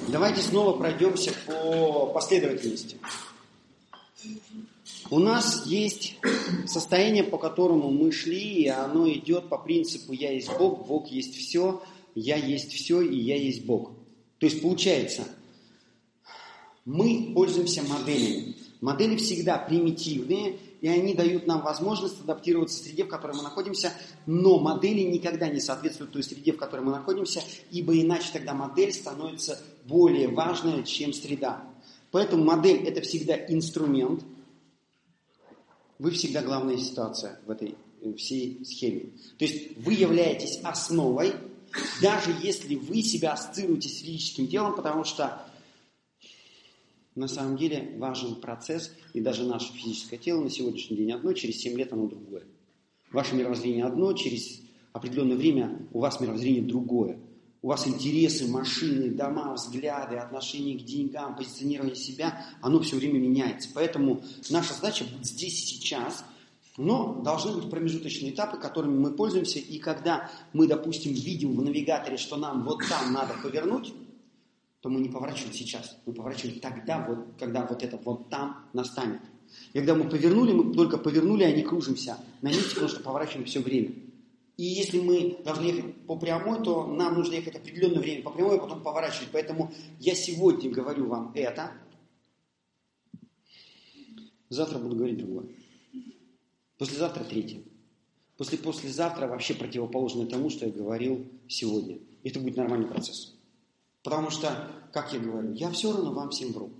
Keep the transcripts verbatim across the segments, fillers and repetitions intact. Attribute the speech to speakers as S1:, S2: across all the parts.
S1: Давайте снова пройдемся по последовательности. У нас есть состояние, по которому мы шли, и оно идет по принципу «я есть Бог, Бог есть все, я есть все, и я есть Бог». То есть получается, мы пользуемся моделями. Модели всегда примитивные, и они дают нам возможность адаптироваться в среде, в которой мы находимся, но модели никогда не соответствуют той среде, в которой мы находимся, ибо иначе тогда модель становится более важной, чем среда. Поэтому модель – это всегда инструмент. Вы всегда главная ситуация в этой всей схеме. То есть вы являетесь основой, даже если вы себя ассоциируете с физическим телом, потому что на самом деле важен процесс, и даже наше физическое тело на сегодняшний день одно, через семь лет оно другое. Ваше мировоззрение одно, через определенное время у вас мировоззрение другое. У вас интересы, машины, дома, взгляды, отношения к деньгам, позиционирование себя, оно все время меняется. Поэтому наша задача быть здесь и сейчас, но должны быть промежуточные этапы, которыми мы пользуемся. И когда мы, допустим, видим в навигаторе, что нам вот там надо повернуть, то мы не поворачиваем сейчас, мы поворачиваем тогда, вот, когда вот это вот там настанет. И когда мы повернули, мы только повернули, а не кружимся на месте, потому что поворачиваем все время. И если мы должны ехать по прямой, то нам нужно ехать определенное время по прямой, а потом поворачивать. Поэтому я сегодня говорю вам это, завтра буду говорить другое. Послезавтра третье. После-послезавтра вообще противоположное тому, что я говорил сегодня. И это будет нормальный процесс. Потому что, как я говорю, я все равно вам всем вру.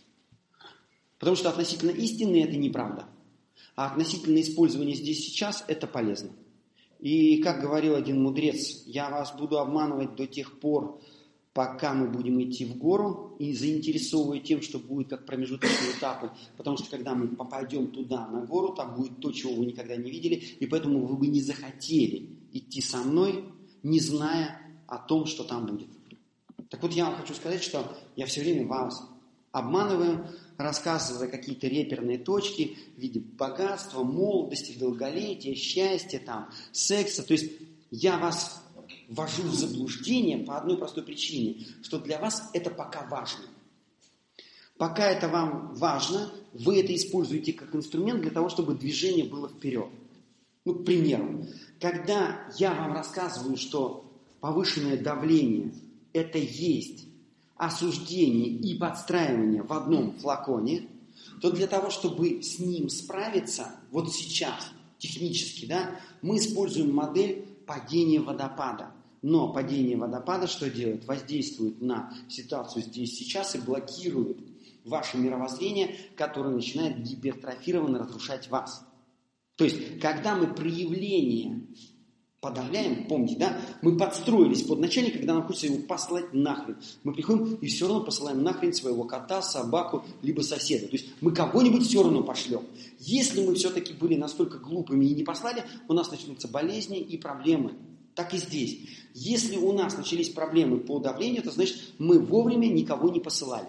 S1: Потому что относительно истины это неправда. А относительно использования здесь сейчас это полезно. И, как говорил один мудрец, я вас буду обманывать до тех пор, пока мы будем идти в гору, и заинтересовывая тем, что будет как промежуточные этапы. Потому что, когда мы попадем туда, на гору, там будет то, чего вы никогда не видели, и поэтому вы бы не захотели идти со мной, не зная о том, что там будет. Так вот, я вам хочу сказать, что я все время вас обманываю, рассказывая какие-то реперные точки в виде богатства, молодости, долголетия, счастья, там, секса. То есть я вас ввожу в заблуждение по одной простой причине, что для вас это пока важно. Пока это вам важно, вы это используете как инструмент для того, чтобы движение было вперед. Ну, к примеру, когда я вам рассказываю, что повышенное давление – это есть осуждение и подстраивание в одном флаконе, то для того, чтобы с ним справиться, вот сейчас, технически, да, мы используем модель падения водопада. Но падение водопада что делает? Воздействует на ситуацию здесь сейчас и блокирует ваше мировоззрение, которое начинает гипертрофированно разрушать вас. То есть, когда мы проявление подавляем, помните, да? Мы подстроились под начальника, когда нам хочется его послать нахрен. Мы приходим и все равно посылаем нахрен своего кота, собаку, либо соседа. То есть мы кого-нибудь все равно пошлем. Если мы все-таки были настолько глупыми и не послали, у нас начнутся болезни и проблемы. Так и здесь. Если у нас начались проблемы по давлению, то значит мы вовремя никого не посылали.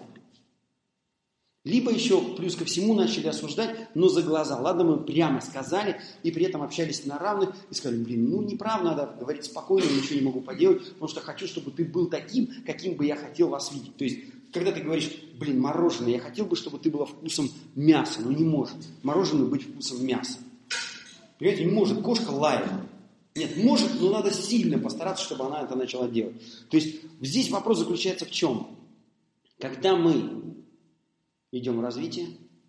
S1: Либо еще плюс ко всему начали осуждать, но за глаза. Ладно, мы прямо сказали и при этом общались на равных и сказали, блин, ну неправда, надо говорить спокойно, ничего не могу поделать, потому что хочу, чтобы ты был таким, каким бы я хотел вас видеть. То есть, когда ты говоришь, блин, мороженое, я хотел бы, чтобы ты была вкусом мяса, но не может мороженое быть вкусом мяса. Понимаете, не может, кошка лает. Нет, может, но надо сильно постараться, чтобы она это начала делать. То есть, здесь вопрос заключается в чем? Когда мы идем в развитие,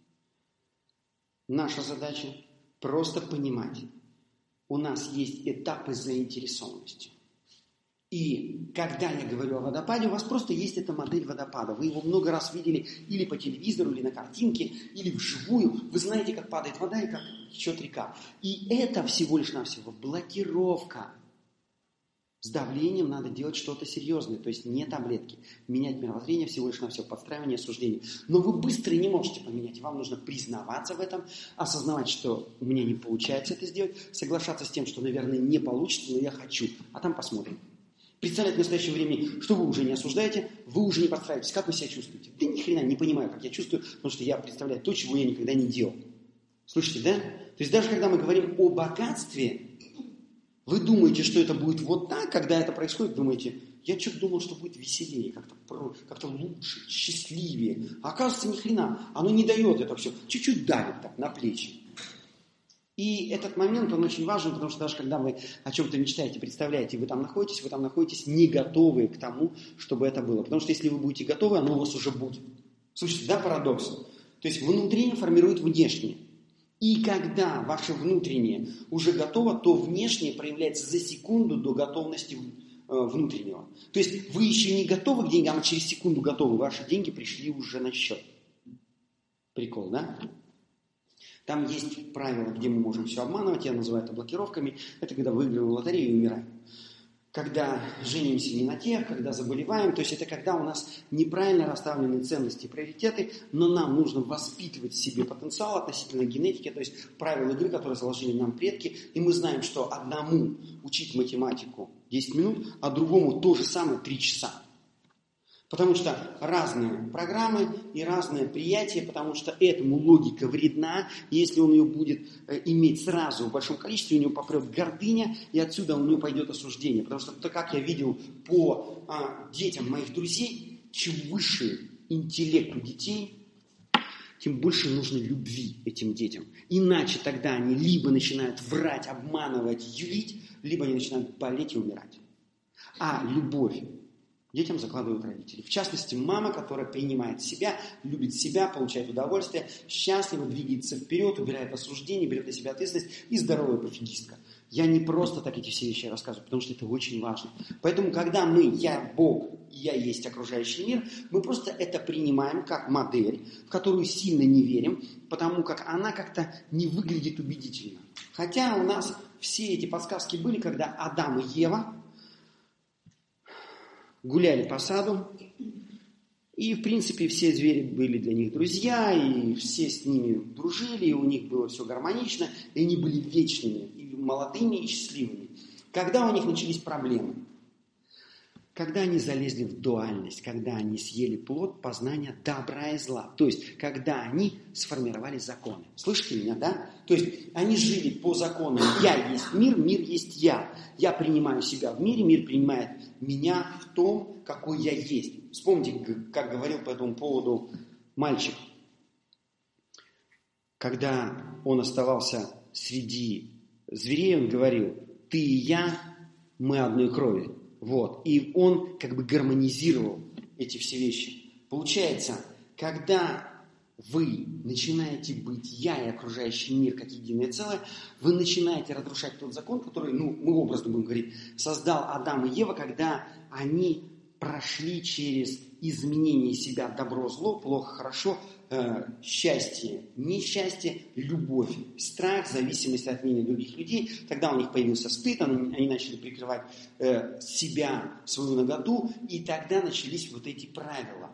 S1: наша задача просто понимать, у нас есть этапы заинтересованности. И когда я говорю о водопаде, у вас просто есть эта модель водопада. Вы его много раз видели или по телевизору, или на картинке, или вживую. Вы знаете, как падает вода и как течет река. И это всего лишь навсего блокировка. С давлением надо делать что-то серьезное, то есть не таблетки. Менять мировоззрение всего лишь навсего подстраивание, осуждение. Но вы быстро не можете поменять. Вам нужно признаваться в этом, осознавать, что у меня не получается это сделать, соглашаться с тем, что, наверное, не получится, но я хочу. А там посмотрим. Представлять в настоящее время, что вы уже не осуждаете, вы уже не подстраиваетесь. Как вы себя чувствуете? Да ни хрена не понимаю, как я чувствую, потому что я представляю то, чего я никогда не делал. Слышите, да? То есть даже когда мы говорим о богатстве, вы думаете, что это будет вот так, когда это происходит, думаете, Я что-то думал, что будет веселее, как-то, как-то лучше, счастливее. А оказывается, ни хрена. Оно не дает это все. Чуть-чуть давит так на плечи. И этот момент, он очень важен, потому что даже когда вы о чем-то мечтаете, представляете, вы там находитесь, вы там находитесь не готовы к тому, чтобы это было. Потому что если вы будете готовы, оно у вас уже будет. Слушайте, да, парадокс? То есть внутреннее формирует внешнее. И когда ваше внутреннее уже готово, то внешнее проявляется за секунду до готовности внутреннего. То есть вы еще не готовы к деньгам, а через секунду готовы. Ваши деньги пришли уже на счет. Прикол, да? Там есть правила, где мы можем все обманывать, я называю это блокировками. Это когда выигрываем лотерею и умираем. Когда женимся не на тех, когда заболеваем. То есть это когда у нас неправильно расставлены ценности и приоритеты, но нам нужно воспитывать в себе потенциал относительно генетики, то есть правила игры, которые заложили нам предки. И мы знаем, что одному учить математику десять минут, а другому то же самое три часа. Потому что разные программы и разное приятие, потому что этому логика вредна. Если он ее будет иметь сразу в большом количестве, у него попрет гордыня, и отсюда у него пойдет осуждение. Потому что, то, как я видел по а, детям моих друзей, чем выше интеллект у детей, тем больше нужно любви этим детям. Иначе тогда они либо начинают врать, обманывать, юлить, либо они начинают болеть и умирать. А любовь детям закладывают родители. В частности, мама, которая принимает себя, любит себя, получает удовольствие, счастливо двигается вперед, убирает осуждение, берет на себя ответственность и здоровая пофигистка. Я не просто так эти все вещи рассказываю, потому что это очень важно. Поэтому, когда мы, я Бог, и я есть окружающий мир, мы просто это принимаем как модель, в которую сильно не верим, потому как она как-то не выглядит убедительно. Хотя у нас все эти подсказки были, когда Адам и Ева гуляли по саду, и, в принципе, все звери были для них друзья, и все с ними дружили, и у них было все гармонично, и они были вечными, и молодыми, и счастливыми. Когда у них начались проблемы? Когда они залезли в дуальность, когда они съели плод познания добра и зла. То есть, когда они сформировали законы. Слышите меня, да? То есть, они жили по законам «я есть мир, мир есть я». Я принимаю себя в мире, мир принимает меня в том, какой я есть. Вспомните, как говорил по этому поводу мальчик. Когда он оставался среди зверей, он говорил: «Ты и я, мы одной крови». Вот. И он как бы гармонизировал эти все вещи. Получается, когда вы начинаете быть я и окружающий мир как единое целое, вы начинаете разрушать тот закон, который, ну, мы образно будем говорить, создал Адам и Ева, когда они прошли через изменение себя добро-зло, плохо-хорошо, э, счастье, несчастье, любовь, страх, зависимость от мнения других людей. Тогда у них появился стыд, они, они начали прикрывать э, себя, свою наготу, и тогда начались вот эти правила.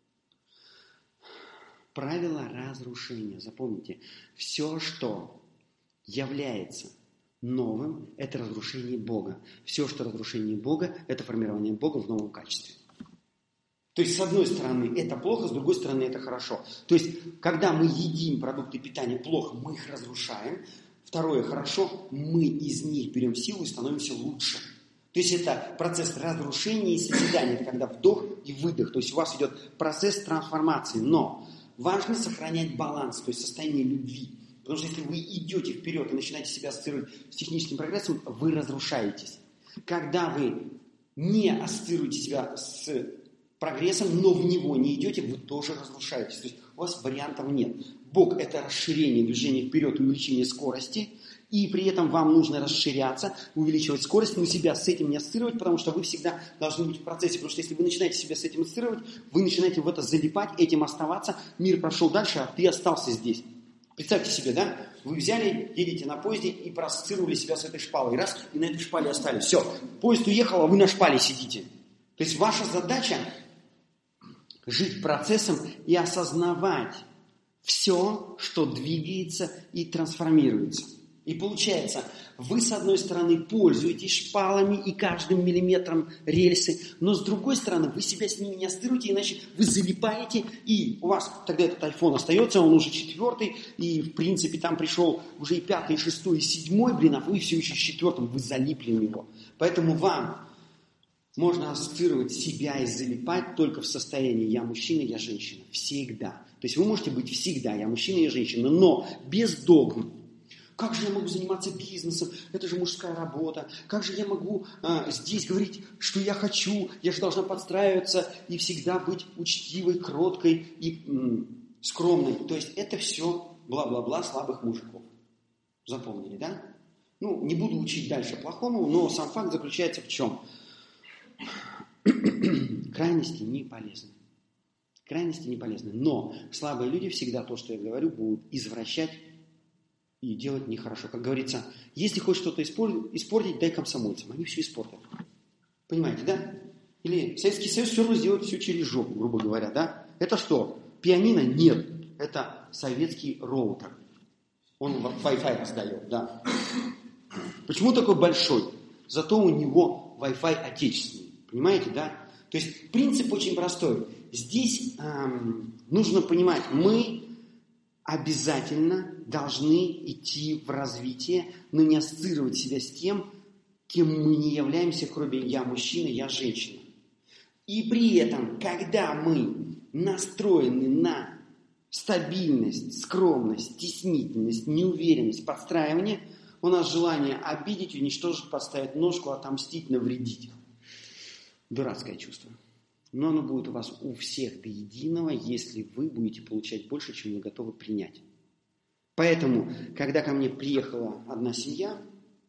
S1: Правила разрушения. Запомните, все, что является новым, это разрушение Бога. Все, что разрушение Бога, это формирование Бога в новом качестве. То есть, с одной стороны, это плохо, с другой стороны, это хорошо. То есть, когда мы едим продукты питания плохо, мы их разрушаем. Второе, хорошо, мы из них берем силу и становимся лучше. То есть, это процесс разрушения и созидания. Это когда вдох и выдох. То есть, у вас идет процесс трансформации. Но важно сохранять баланс, то есть состояние любви. Потому что если вы идете вперед и начинаете себя ассоциировать с техническим прогрессом, вы разрушаетесь. Когда вы не ассоциируете себя с прогрессом, но в него не идете, вы тоже разрушаетесь. То есть у вас вариантов нет. Бог – это расширение движения вперед и увеличение скорости. И при этом вам нужно расширяться, увеличивать скорость, но себя с этим не ассоциировать, потому что вы всегда должны быть в процессе. Потому что если вы начинаете себя с этим ассоциировать, вы начинаете в это залипать, этим оставаться. Мир прошел дальше, а ты остался здесь. Представьте себе, да? Вы взяли, едете на поезде и проассоциировали себя с этой шпалой. Раз, и на этой шпале остались. Все, поезд уехал, а вы на шпале сидите. То есть ваша задача жить процессом и осознавать все, что двигается и трансформируется. И получается, вы с одной стороны пользуетесь шпалами и каждым миллиметром рельсы, но с другой стороны вы себя с ними не ассоциируете, иначе вы залипаете, и у вас тогда этот айфон остается, он уже четвертый, и в принципе там пришел уже и пятый, и шестой, и седьмой, блин, а вы все еще с четвертым, вы залипли в него. Поэтому вам можно ассоциировать себя и залипать только в состоянии «я мужчина, я женщина». Всегда. То есть вы можете быть всегда «я мужчина, я женщина», но без догм. Как же я могу заниматься бизнесом? Это же мужская работа. Как же я могу а, здесь говорить, что я хочу? Я же должна подстраиваться и всегда быть учтивой, кроткой и м, скромной. То есть это все бла-бла-бла слабых мужиков. Запомнили, да? Ну, не буду учить дальше плохому, но сам факт заключается в чем? Крайности не полезны. Крайности не полезны. Но слабые люди всегда то, что я говорю, будут извращать и делать нехорошо. Как говорится, если хочешь что-то испортить, дай комсомольцам. Они все испортят. Понимаете, да? Или Советский Союз все равно сделает все через жопу, грубо говоря, да? Это что? Пианино? Нет. Это советский роутер. Он Wi-Fi раздает, да. Почему такой большой? Зато у него Wi-Fi отечественный. Понимаете, да? То есть принцип очень простой. Здесь эм, нужно понимать, мы обязательно должны идти в развитие, но не ассоциировать себя с тем, кем мы не являемся, кроме «я мужчина, я женщина». И при этом, когда мы настроены на стабильность, скромность, стеснительность, неуверенность, подстраивание, у нас желание обидеть, уничтожить, подставить ножку, отомстить, навредить. Дурацкое чувство. Но оно будет у вас у всех до единого, если вы будете получать больше, чем вы готовы принять. Поэтому, когда ко мне приехала одна семья,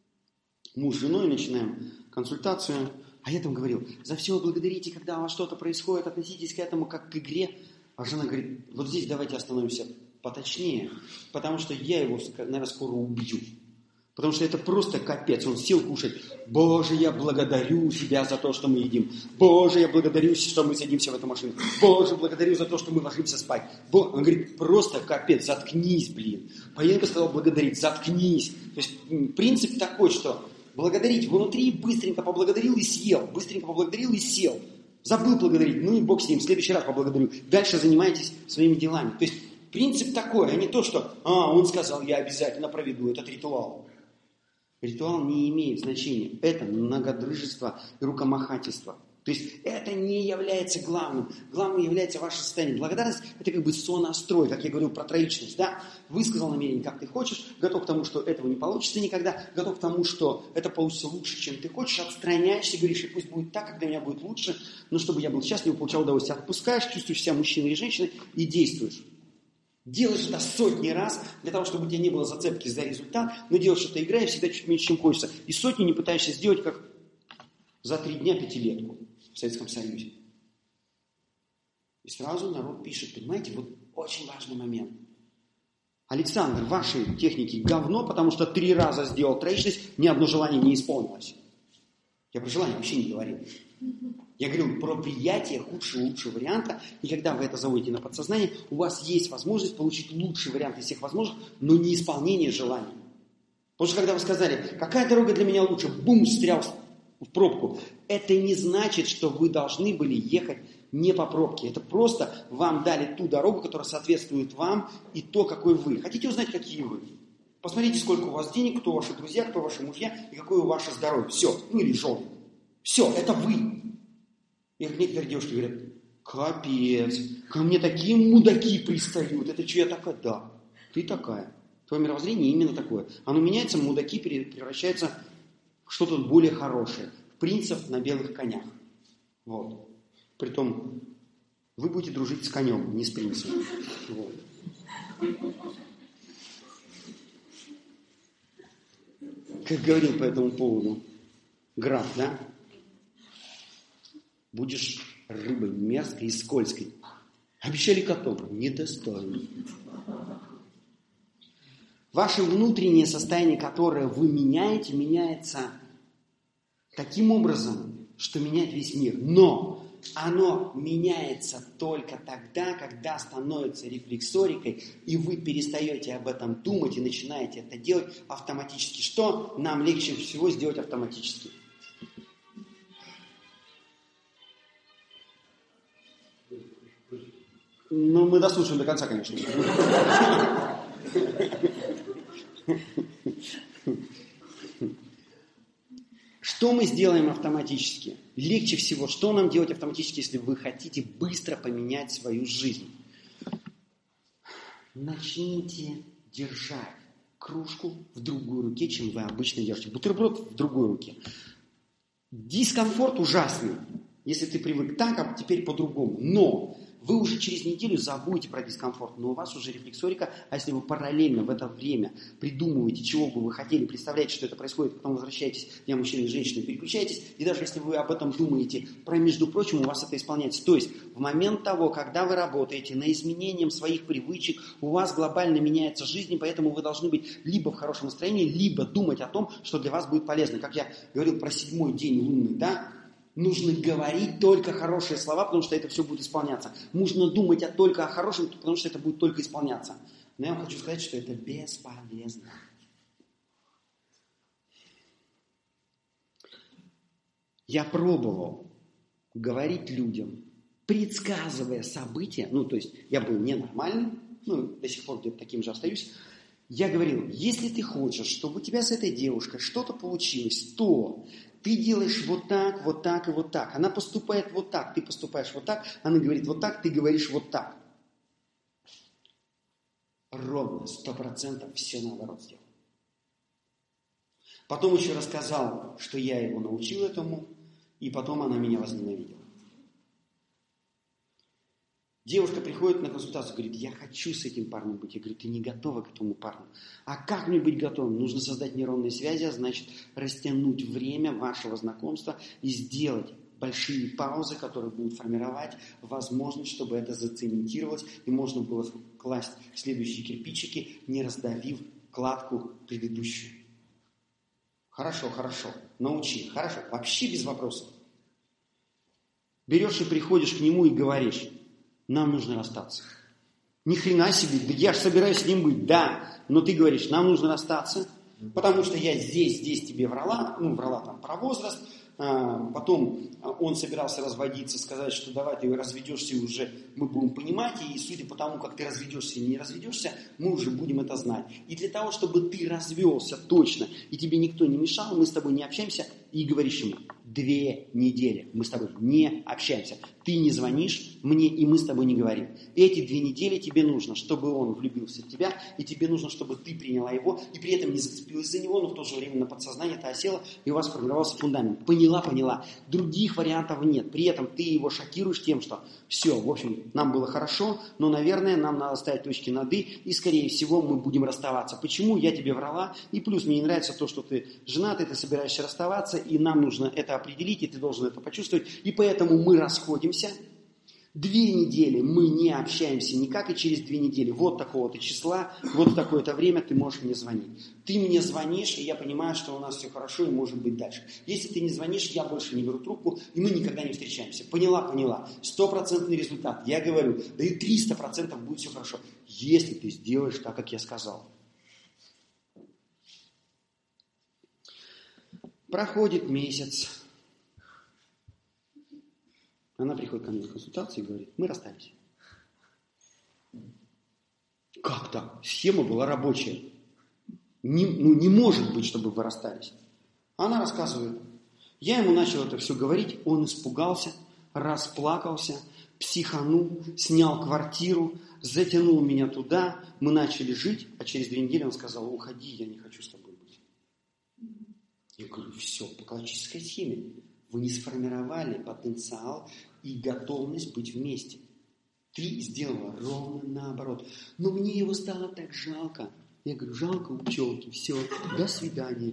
S1: муж с женой, начинаем консультацию, а я там говорил, за все вы благодарите, когда у вас что-то происходит, относитесь к этому как к игре. А жена говорит, вот здесь давайте остановимся поточнее, потому что я его, наверное, скоро убью. Потому что это просто капец. Он сел кушать. Боже, я благодарю тебя за то, что мы едим. Боже, я благодарю, что мы садимся в эту машину. Боже, благодарю за то, что мы ложимся спать. Боже... Он говорит, просто капец, заткнись, блин. Поенко сказал благодарить, заткнись. То есть принцип такой, что благодарить внутри, быстренько поблагодарил и съел. Быстренько поблагодарил и сел. Забыл благодарить, ну и бог с ним, в следующий раз поблагодарю. Дальше занимайтесь своими делами. То есть принцип такой, а не то, что а, он сказал, я обязательно проведу этот ритуал. Ритуал не имеет значения. Это многодрыжество и рукомахательство. То есть это не является главным. Главным является ваше состояние. Благодарность – это как бы сонастрой, как я говорил про троичность. Да? Высказал намерение, как ты хочешь, готов к тому, что этого не получится никогда, готов к тому, что это получится лучше, чем ты хочешь, отстраняешься, говоришь, и пусть будет так, как для меня будет лучше, но чтобы я был счастлив, получал удовольствие. Отпускаешь, чувствуешь себя мужчиной или женщиной и действуешь. Делаешь это сотни раз, для того, чтобы у тебя не было зацепки за результат, но делаешь это играя всегда чуть меньше, чем хочется. И сотни не пытаешься сделать, как за три дня пятилетку в Советском Союзе. И сразу народ пишет, понимаете, вот очень важный момент. Александр, ваши техники говно, потому что три раза сделал троичность, ни одно желание не исполнилось. Я про желание вообще не говорил. Я говорил про приятие худшего лучшего варианта, и когда вы это заводите на подсознание, у вас есть возможность получить лучший вариант из всех возможных, но не исполнение желаний. Потому что когда вы сказали, какая дорога для меня лучше, бум, встрял в пробку, это не значит, что вы должны были ехать не по пробке. Это просто вам дали ту дорогу, которая соответствует вам и то, какой вы. Хотите узнать, какие вы? Посмотрите, сколько у вас денег, кто ваши друзья, кто ваши мужья и какое ваше здоровье. Все, ну или жены. Все, это вы. И как некоторые девушки говорят, капец, ко мне такие мудаки пристают. Это что, я такая? Да, ты такая. Твое мировоззрение именно такое. Оно меняется, мудаки превращаются в что-то более хорошее. В принцев на белых конях. Вот. Притом, вы будете дружить с конем, не с принцем. Вот. Как говорил по этому поводу граф, да? Будешь рыбой мерзкой и скользкой. Обещали котом. Недостойно. Ваше внутреннее состояние, которое вы меняете, меняется таким образом, что меняет весь мир. Но оно меняется только тогда, когда становится рефлексорикой, и вы перестаете об этом думать и начинаете это делать автоматически. Что нам легче всего сделать автоматически? Ну, мы дослушаем до конца, конечно. Что мы сделаем автоматически? легче всего, что нам делать автоматически, если вы хотите быстро поменять свою жизнь? Начните держать кружку в другой руке, чем вы обычно держите. Бутерброд в другой руке. Дискомфорт ужасный, если ты привык так, а теперь по-другому. Но вы уже через неделю забудете про дискомфорт, но у вас уже рефлексорика, а если вы параллельно в это время придумываете, чего бы вы хотели, представляете, что это происходит, потом возвращаетесь, я мужчина и женщина, переключаетесь, и даже если вы об этом думаете, про между прочим, у вас это исполняется. То есть в момент того, когда вы работаете над изменением своих привычек, у вас глобально меняется жизнь, и поэтому вы должны быть либо в хорошем настроении, либо думать о том, что для вас будет полезно. Как я говорил про седьмой день лунный, да? Нужно говорить только хорошие слова, потому что это все будет исполняться. Нужно думать о, только о хорошем, потому что это будет только исполняться. Но я вам хочу сказать, что это бесполезно. Я пробовал говорить людям, предсказывая события, ну, то есть я был ненормальным, ну, до сих пор где-то таким же остаюсь. Я говорил, если ты хочешь, чтобы у тебя с этой девушкой что-то получилось, то ты делаешь вот так, вот так и вот так. Она поступает вот так, ты поступаешь вот так. Она говорит вот так, ты говоришь вот так. Ровно, сто процентов все наоборот сделал. Потом еще рассказал, что я его научил этому, и потом она меня возненавидела. Девушка приходит на консультацию, говорит, я хочу с этим парнем быть. Я говорю, ты не готова к этому парню. А как мне быть готовым? Нужно создать нейронные связи, а значит растянуть время вашего знакомства и сделать большие паузы, которые будут формировать возможность, чтобы это зацементировалось и можно было класть следующие кирпичики, не раздавив кладку предыдущую. Хорошо, хорошо, научи, хорошо, вообще без вопросов. Берешь и приходишь к нему и говоришь, нам нужно расстаться. Ни хрена себе, да я же собираюсь с ним быть, да, но ты говоришь, нам нужно расстаться, потому что я здесь, здесь тебе врала, ну, врала там про возраст, а, потом он собирался разводиться, сказать, что давай ты разведешься, и уже мы будем понимать, и судя по тому, как ты разведешься или не разведешься, мы уже будем это знать. И для того, чтобы ты развелся точно, и тебе никто не мешал, мы с тобой не общаемся, и говоришь ему, две недели мы с тобой не общаемся. Ты не звонишь мне, и мы с тобой не говорим. Эти две недели тебе нужно, чтобы он влюбился в тебя, и тебе нужно, чтобы ты приняла его, и при этом не зацепилась за него, но в то же время на подсознание это осело, и у вас сформировался фундамент. Поняла, поняла. Других вариантов нет. При этом ты его шокируешь тем, что все, в общем, нам было хорошо, но, наверное, нам надо ставить точки над «и», и, скорее всего, мы будем расставаться. Почему? Я тебе врала, и плюс мне не нравится то, что ты женатый, ты собираешься расставаться, и нам нужно это определить, и ты должен это почувствовать, и поэтому мы расходимся. Две недели мы не общаемся никак, и через две недели вот такого-то числа, вот в такое-то время ты можешь мне звонить. Ты мне звонишь, и я понимаю, что у нас все хорошо, и может быть дальше. Если ты не звонишь, я больше не беру трубку, и мы никогда не встречаемся. Поняла, поняла. Стопроцентный результат. Я говорю, да и триста процентов будет все хорошо, если ты сделаешь так, как я сказал. Проходит месяц. Она приходит ко мне на консультацию и говорит, мы расстались. Как так? Схема была рабочая. Не, ну, не может быть, чтобы вы расстались. Она рассказывает. Я ему начал это все говорить, он испугался, расплакался, психанул, снял квартиру, затянул меня туда, мы начали жить, а через две недели он сказал, уходи, я не хочу с тобой быть. Я говорю, все, по классической схеме. Вы не сформировали потенциал и готовность быть вместе. Ты сделала ровно наоборот. Но мне его стало так жалко. Я говорю, жалко у пчелки, все, до свидания.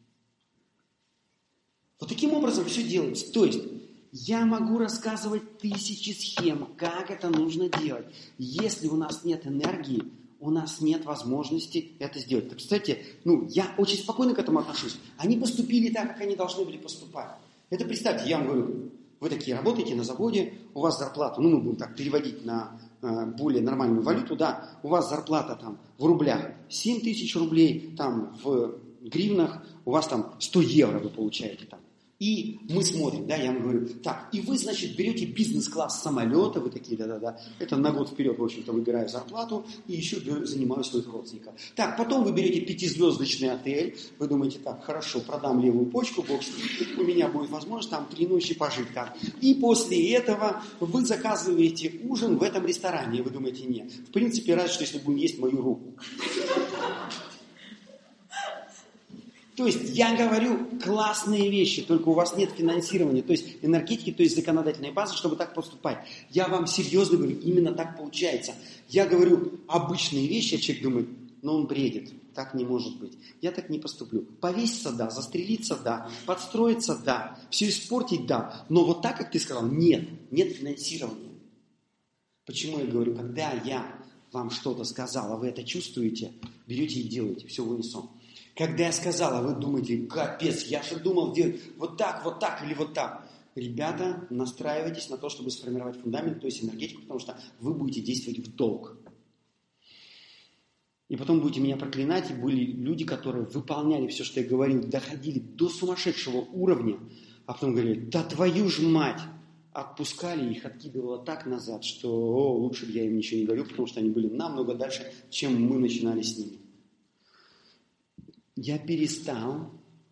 S1: Вот таким образом все делается. То есть, я могу рассказывать тысячи схем, как это нужно делать. Если у нас нет энергии, у нас нет возможности это сделать. Так, кстати, ну, я очень спокойно к этому отношусь. Они поступили так, как они должны были поступать. Это представьте, я вам говорю, вы такие работаете на заводе, у вас зарплата, ну мы будем так переводить на э, более нормальную валюту, да, у вас зарплата там в рублях семь тысяч рублей, там в гривнах у вас там сто евро вы получаете там. И мы смотрим, да, я вам говорю, так, и вы, значит, берете бизнес-класс самолета, вы такие, да-да-да, это на год вперед, в общем-то, выбираю зарплату и еще занимаю своих родственников. Так, потом вы берете пятизвездочный отель, вы думаете, так, хорошо, продам левую почку, бог с ним, у меня будет возможность там три ночи пожить там. И после этого вы заказываете ужин в этом ресторане, и вы думаете, нет, в принципе, разве что если будем есть мою руку. То есть я говорю классные вещи, только у вас нет финансирования, то есть энергетики, то есть законодательной базы, чтобы так поступать. Я вам серьезно говорю, именно так получается. Я говорю обычные вещи, а человек думает, ну он бредит, так не может быть. Я так не поступлю. Повеситься, да, застрелиться, да, подстроиться, да, все испортить, да. Но вот так, как ты сказал, нет, нет финансирования. Почему я говорю, когда я вам что-то сказал, а вы это чувствуете, берете и делаете, все в унисон. Когда я сказал, а вы думаете, капец, я же думал, делать вот так, вот так или вот так. Ребята, настраивайтесь на то, чтобы сформировать фундамент, то есть энергетику, потому что вы будете действовать в долг. И потом будете меня проклинать, и были люди, которые выполняли все, что я говорил, доходили до сумасшедшего уровня, а потом говорили, да твою ж мать, отпускали их, откидывало так назад, что о, лучше бы я им ничего не говорю, потому что они были намного дальше, чем мы начинали с ними. Я перестал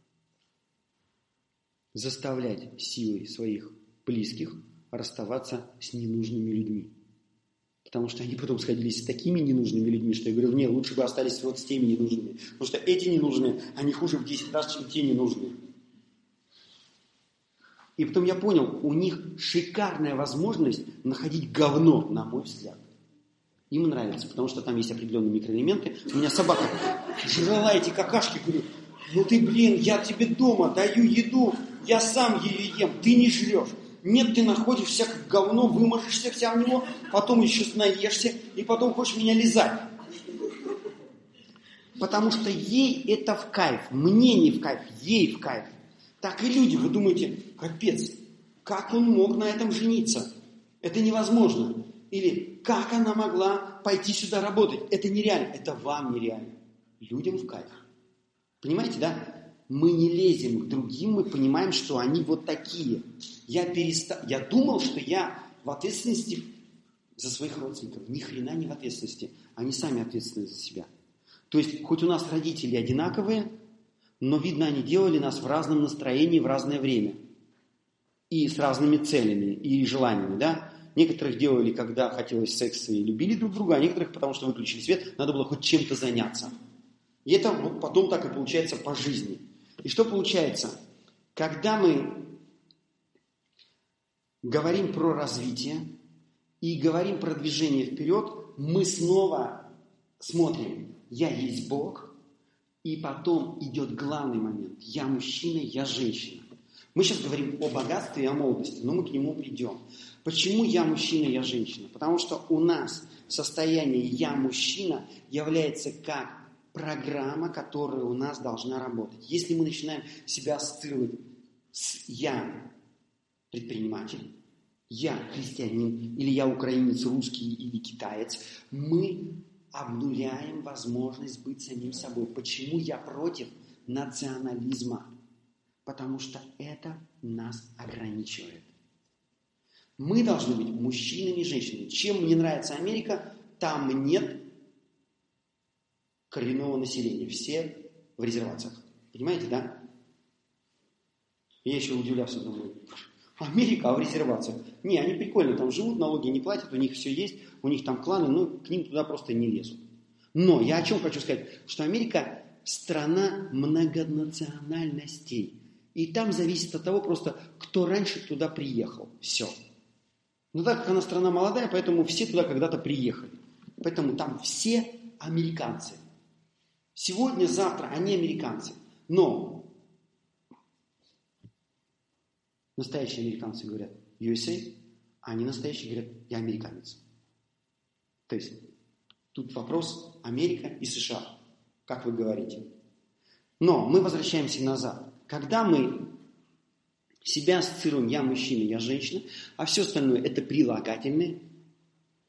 S1: заставлять силой своих близких расставаться с ненужными людьми. Потому что они потом сходились с такими ненужными людьми, что я говорю, нет, лучше бы остались вот с теми ненужными. Потому что эти ненужные, они хуже в десять раз, чем те ненужные. И потом я понял, у них шикарная возможность находить говно, на мой взгляд. Им нравится, потому что там есть определенные микроэлементы. У меня собака жрала эти какашки, говорю, ну ты, блин, я тебе дома даю еду, я сам ее ем, ты не жрешь. Нет, ты находишь всякое говно, выможешься вся в него, потом еще наешься, и потом хочешь меня лизать. Потому что ей это в кайф, мне не в кайф, ей в кайф. Так и люди, вы думаете, капец, как он мог на этом жениться? Это невозможно. Или как она могла пойти сюда работать? Это нереально. Это вам нереально. Людям в кайф. Понимаете, да? Мы не лезем к другим, мы понимаем, что они вот такие. Я перестал... Я думал, что я в ответственности за своих родственников. Ни хрена не в ответственности. Они сами ответственны за себя. То есть, хоть у нас родители одинаковые, но, видно, они делали нас в разном настроении в разное время. И с разными целями и желаниями, да? Некоторых делали, когда хотелось секса и любили друг друга, а некоторых, потому что выключили свет, надо было хоть чем-то заняться. И это вот потом так и получается по жизни. И что получается? Когда мы говорим про развитие и говорим про движение вперед, мы снова смотрим, я есть Бог, и потом идет главный момент. Я мужчина, я женщина. Мы сейчас говорим о богатстве и о молодости, но мы к нему придем. Почему я мужчина, я женщина? Потому что у нас состояние «я мужчина» является как программа, которая у нас должна работать. Если мы начинаем себя ассоциировать с «я предприниматель», «я христианин» или «я украинец, русский или китаец», мы обнуляем возможность быть самим собой. Почему я против национализма? Потому что это нас ограничивает. Мы должны быть мужчинами и женщинами. Чем мне нравится Америка, там нет коренного населения. Все в резервациях. Понимаете, да? Я еще удивлялся, думаю, Америка, а в резервациях. Не, они прикольно там живут, налоги не платят, у них все есть, у них там кланы, но к ним туда просто не лезут. Но я о чем хочу сказать, что Америка страна многонациональностей. И там зависит от того просто, кто раньше туда приехал. Все. Но так как она страна молодая, поэтому все туда когда-то приехали. Поэтому там все американцы. Сегодня, завтра они американцы. Но настоящие американцы говорят ю эс эй, а они настоящие говорят я американец. То есть тут вопрос Америка и США. Как вы говорите. Но мы возвращаемся назад. Когда мы себя ассоциируем я мужчина, я женщина, а все остальное это прилагательные.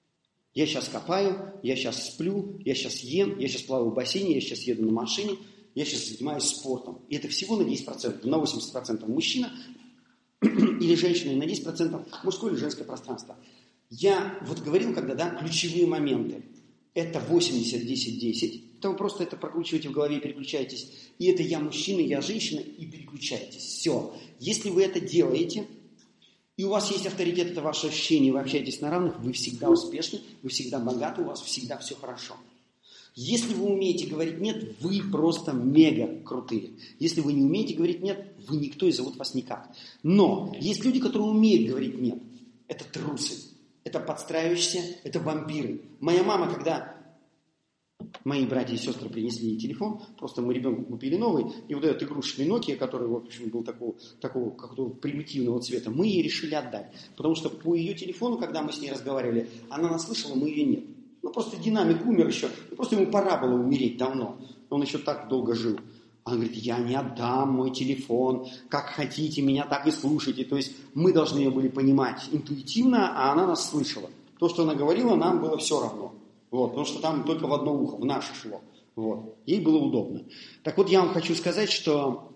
S1: Я сейчас копаю, я сейчас сплю, я сейчас ем, я сейчас плаваю в бассейне, я сейчас еду на машине. я сейчас занимаюсь спортом. И это всего на десять процентов, на восемьдесят процентов мужчина или женщина, и на десять процентов мужское или женское пространство. Я вот говорил, когда, да, ключевые моменты. Это восемьдесят десять десять. Это вы просто это прокручиваете в голове и переключаетесь. И это я мужчина, я женщина, и переключаетесь. Все. Если вы это делаете, и у вас есть авторитет, это ваше ощущение, вы общаетесь на равных, вы всегда успешны, вы всегда богаты, у вас всегда все хорошо. Если вы умеете говорить «нет», вы просто мега крутые. Если вы не умеете говорить «нет», вы никто и зовут вас никак. Но есть люди, которые умеют говорить «нет». Это трусы, это подстраивающиеся, это вампиры. Моя мама, когда мои братья и сестры принесли ей телефон, просто мы ребенку купили новый, и вот этот игрушечный Nokia, который, в общем, был такого, такого какого-то примитивного цвета, мы ей решили отдать. Потому что по ее телефону, когда мы с ней разговаривали, она нас слышала, мы ее нет. Ну, просто динамик умер еще. Ну, просто ему пора было умереть давно. Он еще так долго жил. Она говорит, я не отдам мой телефон. Как хотите, меня так и слушайте. То есть мы должны ее были понимать интуитивно, а она нас слышала. То, что она говорила, нам было все равно. Вот, потому что там только в одно ухо, в наше шло. Вот. Ей было удобно. Так вот, я вам хочу сказать, что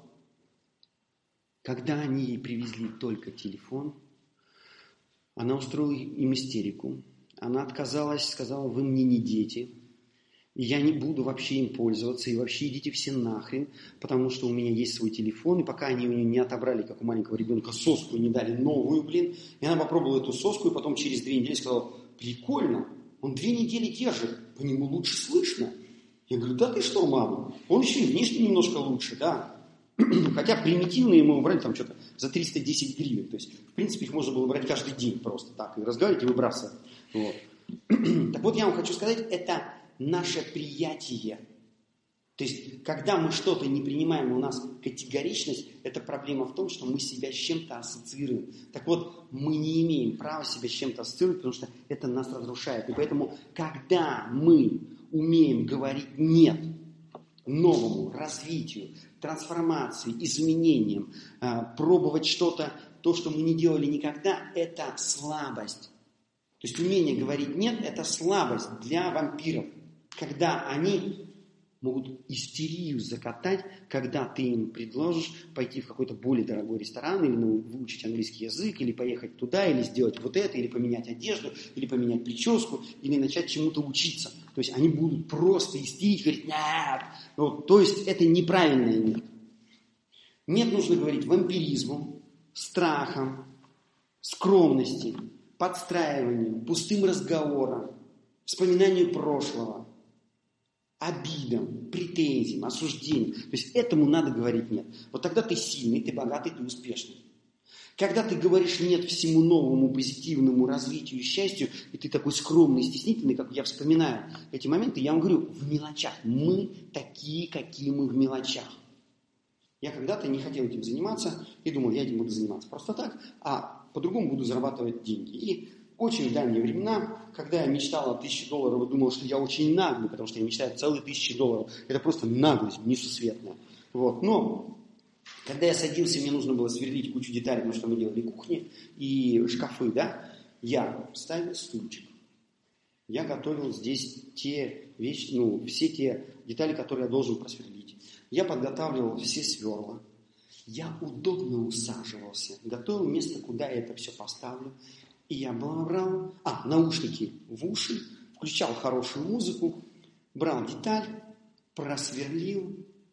S1: когда они ей привезли только телефон, она устроила им истерику. Она отказалась, сказала, вы мне не дети, и я не буду вообще им пользоваться, и вообще идите все нахрен, потому что у меня есть свой телефон, и пока они у нее не отобрали, как у маленького ребенка, соску и не дали новую, блин, и она попробовала эту соску, и потом через две недели сказала, прикольно, он две недели держит, по нему лучше слышно. Я говорю, да ты что, мама, он еще и внешне немножко лучше, да. Хотя примитивные мы убрали там что-то за триста десять гривен. То есть, в принципе, их можно было брать каждый день просто так. И разговаривать, и выбрасывать. Вот. Так вот, я вам хочу сказать, это наше приятие. То есть, когда мы что-то не принимаем, у нас категоричность, это проблема в том, что мы себя с чем-то ассоциируем. Так вот, мы не имеем права себя с чем-то ассоциировать, потому что это нас разрушает. И поэтому, когда мы умеем говорить «нет» новому развитию, трансформации, изменениям, пробовать что-то, то, что мы не делали никогда, это слабость. То есть умение говорить «нет» – это слабость для вампиров, когда они могут истерию закатать, когда ты им предложишь пойти в какой-то более дорогой ресторан, или ну, выучить английский язык, или поехать туда, или сделать вот это, или поменять одежду, или поменять прическу, или начать чему-то учиться. То есть они будут просто истерить, говорить «нет». Вот, то есть это неправильное «нет». «Нет» нужно говорить вампиризмом, страхом, скромности, подстраиванию, пустым разговором, вспоминанию прошлого, обидам, претензиям, осуждениям. То есть этому надо говорить «нет». Вот тогда ты сильный, ты богатый, ты успешный. Когда ты говоришь «нет» всему новому, позитивному развитию и счастью, и ты такой скромный, стеснительный, как я вспоминаю эти моменты, я вам говорю, в мелочах. Мы такие, какие мы в мелочах. Я когда-то не хотел этим заниматься и думал, я этим буду заниматься просто так, а по-другому буду зарабатывать деньги. И очень в давние времена, когда я мечтал о тысяче долларов и думал, что я очень наглый, потому что я мечтаю о целых тысячи долларов. Это просто наглость несусветная. Вот. Но когда я садился, мне нужно было сверлить кучу деталей, потому что мы делали кухни и шкафы, да, я ставил стульчик. Я готовил здесь те вещи, ну, все те детали, которые я должен просверлить. Я подготавливал все сверла. Я удобно усаживался, готовил место, куда я это все поставлю. И я брал, а, наушники в уши, включал хорошую музыку, брал деталь, просверлил,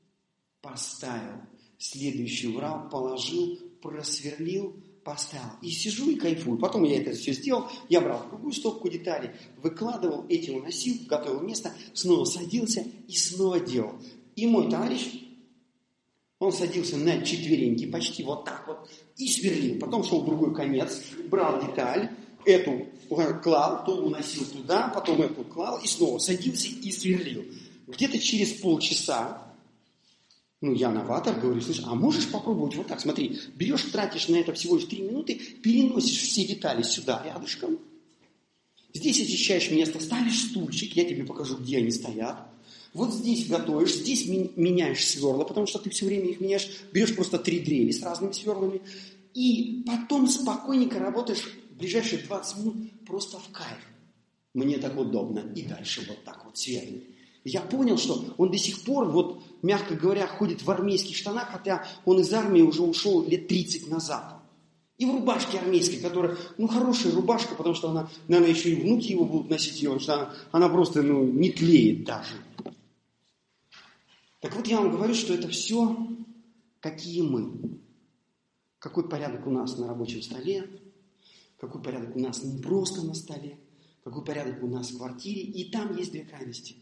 S1: поставил. Следующую брал, положил, просверлил, поставил. И сижу и кайфую. Потом я это все сделал, я брал другую стопку деталей, выкладывал, эти уносил, готовил место, снова садился и снова делал. И мой товарищ, он садился на четвереньки, почти вот так вот, и сверлил. Потом шел в другой конец, брал деталь, эту клал, то уносил туда, потом эту клал, и снова садился и сверлил. Где-то через полчаса, ну, я новатор, говорю, слышь, а можешь попробовать вот так, смотри, берешь, тратишь на это всего лишь три минуты, переносишь все детали сюда, рядышком, здесь очищаешь место, ставишь стульчик, я тебе покажу, где они стоят. Вот здесь готовишь, здесь меняешь сверла, потому что ты все время их меняешь, берешь просто три дрели с разными сверлами, и потом спокойненько работаешь в ближайшие двадцать минут просто в кайф. Мне так удобно. И дальше вот так вот сверлить. Я понял, что он до сих пор вот мягко говоря, ходит в армейских штанах, хотя он из армии уже ушел лет тридцать назад. И в рубашке армейской, которая, ну, хорошая рубашка, потому что она, наверное, еще и внуки его будут носить ее, потому что она, она просто, ну, не тлеет даже. Так вот, я вам говорю, что это все, какие мы. Какой порядок у нас на рабочем столе, какой порядок у нас не просто на столе, какой порядок у нас в квартире. И там есть две крайности.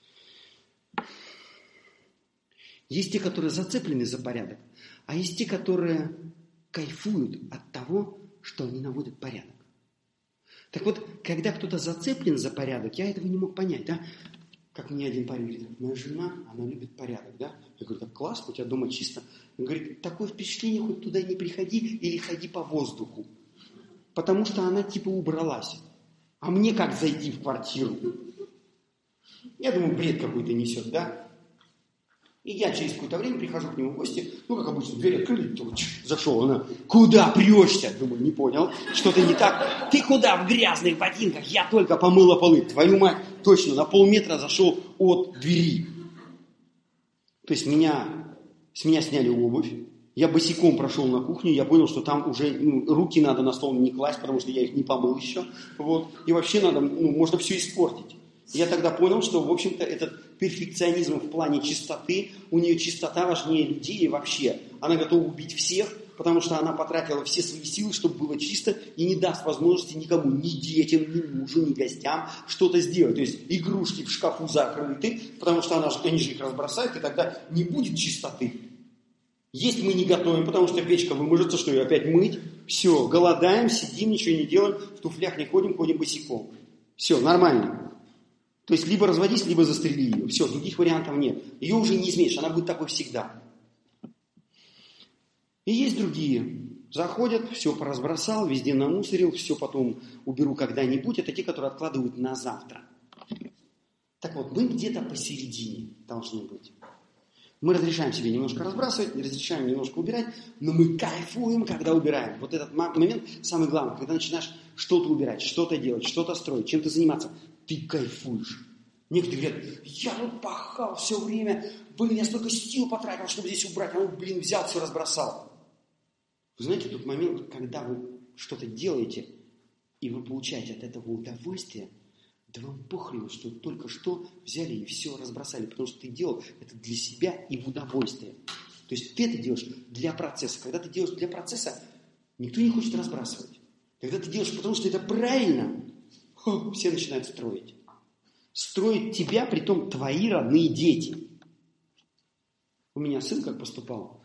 S1: Есть те, которые зацеплены за порядок, а есть те, которые кайфуют от того, что они наводят порядок. Так вот, когда кто-то зацеплен за порядок, я этого не мог понять, да? Как мне один парень говорит, моя жена, она любит порядок, да? Я говорю, так классно, у тебя дома чисто. Он говорит, такое впечатление, хоть туда не приходи или ходи по воздуху. Потому что она типа убралась. А мне как зайти в квартиру? Я думаю, бред какой-то несет, да? И я через какое-то время прихожу к нему в гости, ну, как обычно, дверь открыли, зашел, она, куда прешься? Думаю, не понял, что-то не так. Ты куда в грязных ботинках? Я только помыла полы. Твою мать, точно, на полметра зашел от двери. То есть меня, с меня сняли обувь, я босиком прошел на кухню, я понял, что там уже ну, руки надо на стол не класть, потому что я их не помыл еще. Вот. И вообще надо, ну, можно все испортить. Я тогда понял, что, в общем-то, этот перфекционизм в плане чистоты, у нее чистота важнее людей и вообще. Она готова убить всех, потому что она потратила все свои силы, чтобы было чисто, и не даст возможности никому, ни детям, ни мужу, ни гостям что-то сделать. То есть игрушки в шкафу закрыты, потому что она, они же их разбросают, и тогда не будет чистоты. Есть мы не готовим, потому что печка выможется, что ее опять мыть. Все, голодаем, сидим, ничего не делаем, в туфлях не ходим, ходим босиком. Все, нормально. То есть, либо разводись, либо застрели ее. Все, других вариантов нет. Ее уже не изменишь, она будет такой всегда. И есть другие. Заходят, все поразбросал, везде намусорил, все потом уберу когда-нибудь. Это те, которые откладывают на завтра. Так вот, мы где-то посередине должны быть. Мы разрешаем себе немножко разбрасывать, разрешаем немножко убирать, но мы кайфуем, когда убираем. Вот этот момент самый главный, когда начинаешь что-то убирать, что-то делать, что-то строить, чем-то заниматься. Ты кайфуешь. Некоторые говорят, я тут пахал все время, блин, я столько сил потратил, чтобы здесь убрать, а он, блин, взял, все разбросал. Вы знаете, тот момент, когда вы что-то делаете, и вы получаете от этого удовольствие, да вам похрен, что только что взяли и все разбросали, потому что ты делал это для себя и в удовольствие. То есть ты это делаешь для процесса. Когда ты делаешь для процесса, никто не хочет разбрасывать. Когда ты делаешь, потому что это правильно, хо, все начинают строить. Строить тебя, притом твои родные дети. У меня сын как поступал.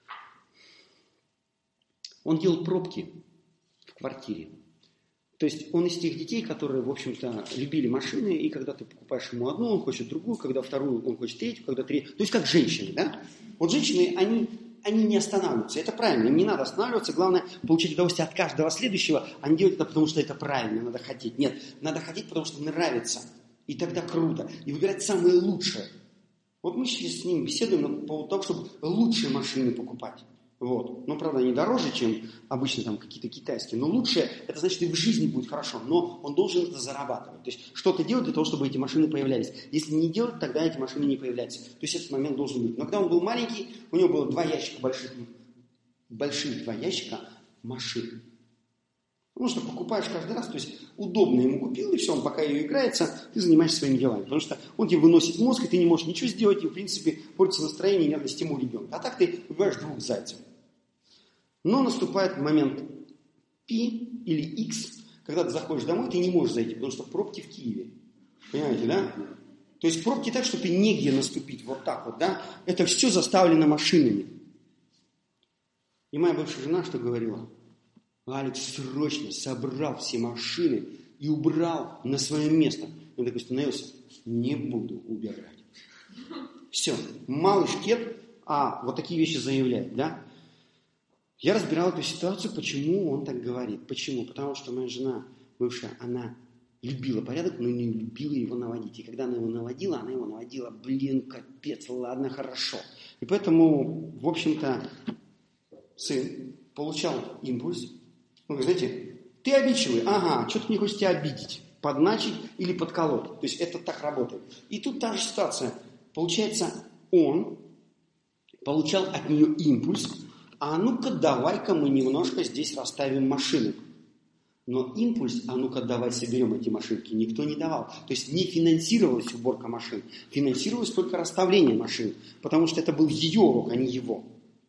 S1: Он делал пробки в квартире. То есть он из тех детей, которые, в общем-то, любили машины, и когда ты покупаешь ему одну, он хочет другую, когда вторую, он хочет третью, когда третью. То есть как женщины, да? Вот женщины, они, они не останавливаются. Это правильно, им не надо останавливаться. Главное, получить удовольствие от каждого следующего, а не делать это потому, что это правильно, надо хотеть. Нет, надо хотеть, потому что нравится. И тогда круто. И выбирать самые лучшие. Вот мы сейчас с ним беседуем по поводу того, чтобы лучшие машины покупать. Вот. Но, правда, они дороже, чем обычно там какие-то китайские. Но лучше, это значит, и в жизни будет хорошо. Но он должен это зарабатывать. То есть что-то делать для того, чтобы эти машины появлялись. Если не делать, тогда эти машины не появляются. То есть этот момент должен быть. Но когда он был маленький, у него было два ящика больших, больших два ящика машин. Потому что покупаешь каждый раз, то есть удобно ему купил, и все, он пока ее играется, ты занимаешься своими делами. Потому что он тебе выносит мозг, и ты не можешь ничего сделать, и в принципе портится настроение и нервный стимул ребенка. А так ты убиваешь двух зайцев. Но наступает момент P или X, когда ты заходишь домой, ты не можешь зайти, потому что пробки в Киеве. Понимаете, да? То есть пробки так, что ты негде наступить, вот так вот, да? Это все заставлено машинами. И моя бывшая жена что говорила? Алекс срочно собрал все машины и убрал на свое место. Он такой становился, не буду убирать. Все, малыш кет, а вот такие вещи заявляет, да? Я разбирал эту ситуацию, почему он так говорит. Почему? Потому что моя жена бывшая, она любила порядок, но не любила его наводить. И когда она его наводила, она его наводила, блин, капец, ладно, хорошо. И поэтому, в общем-то, сын получал импульс. Ну, вы знаете, ты обидчивый, ага, что-то мне хочется тебя обидеть, подначить или подколоть. То есть это так работает. И тут та же ситуация. Получается, он получал от нее импульс, а ну-ка давай-ка мы немножко здесь расставим машинок. Но импульс, а ну-ка давай соберем эти машинки, никто не давал. То есть не финансировалась уборка машин, финансировалось только расставление машин, потому что это был ее урок, а не его.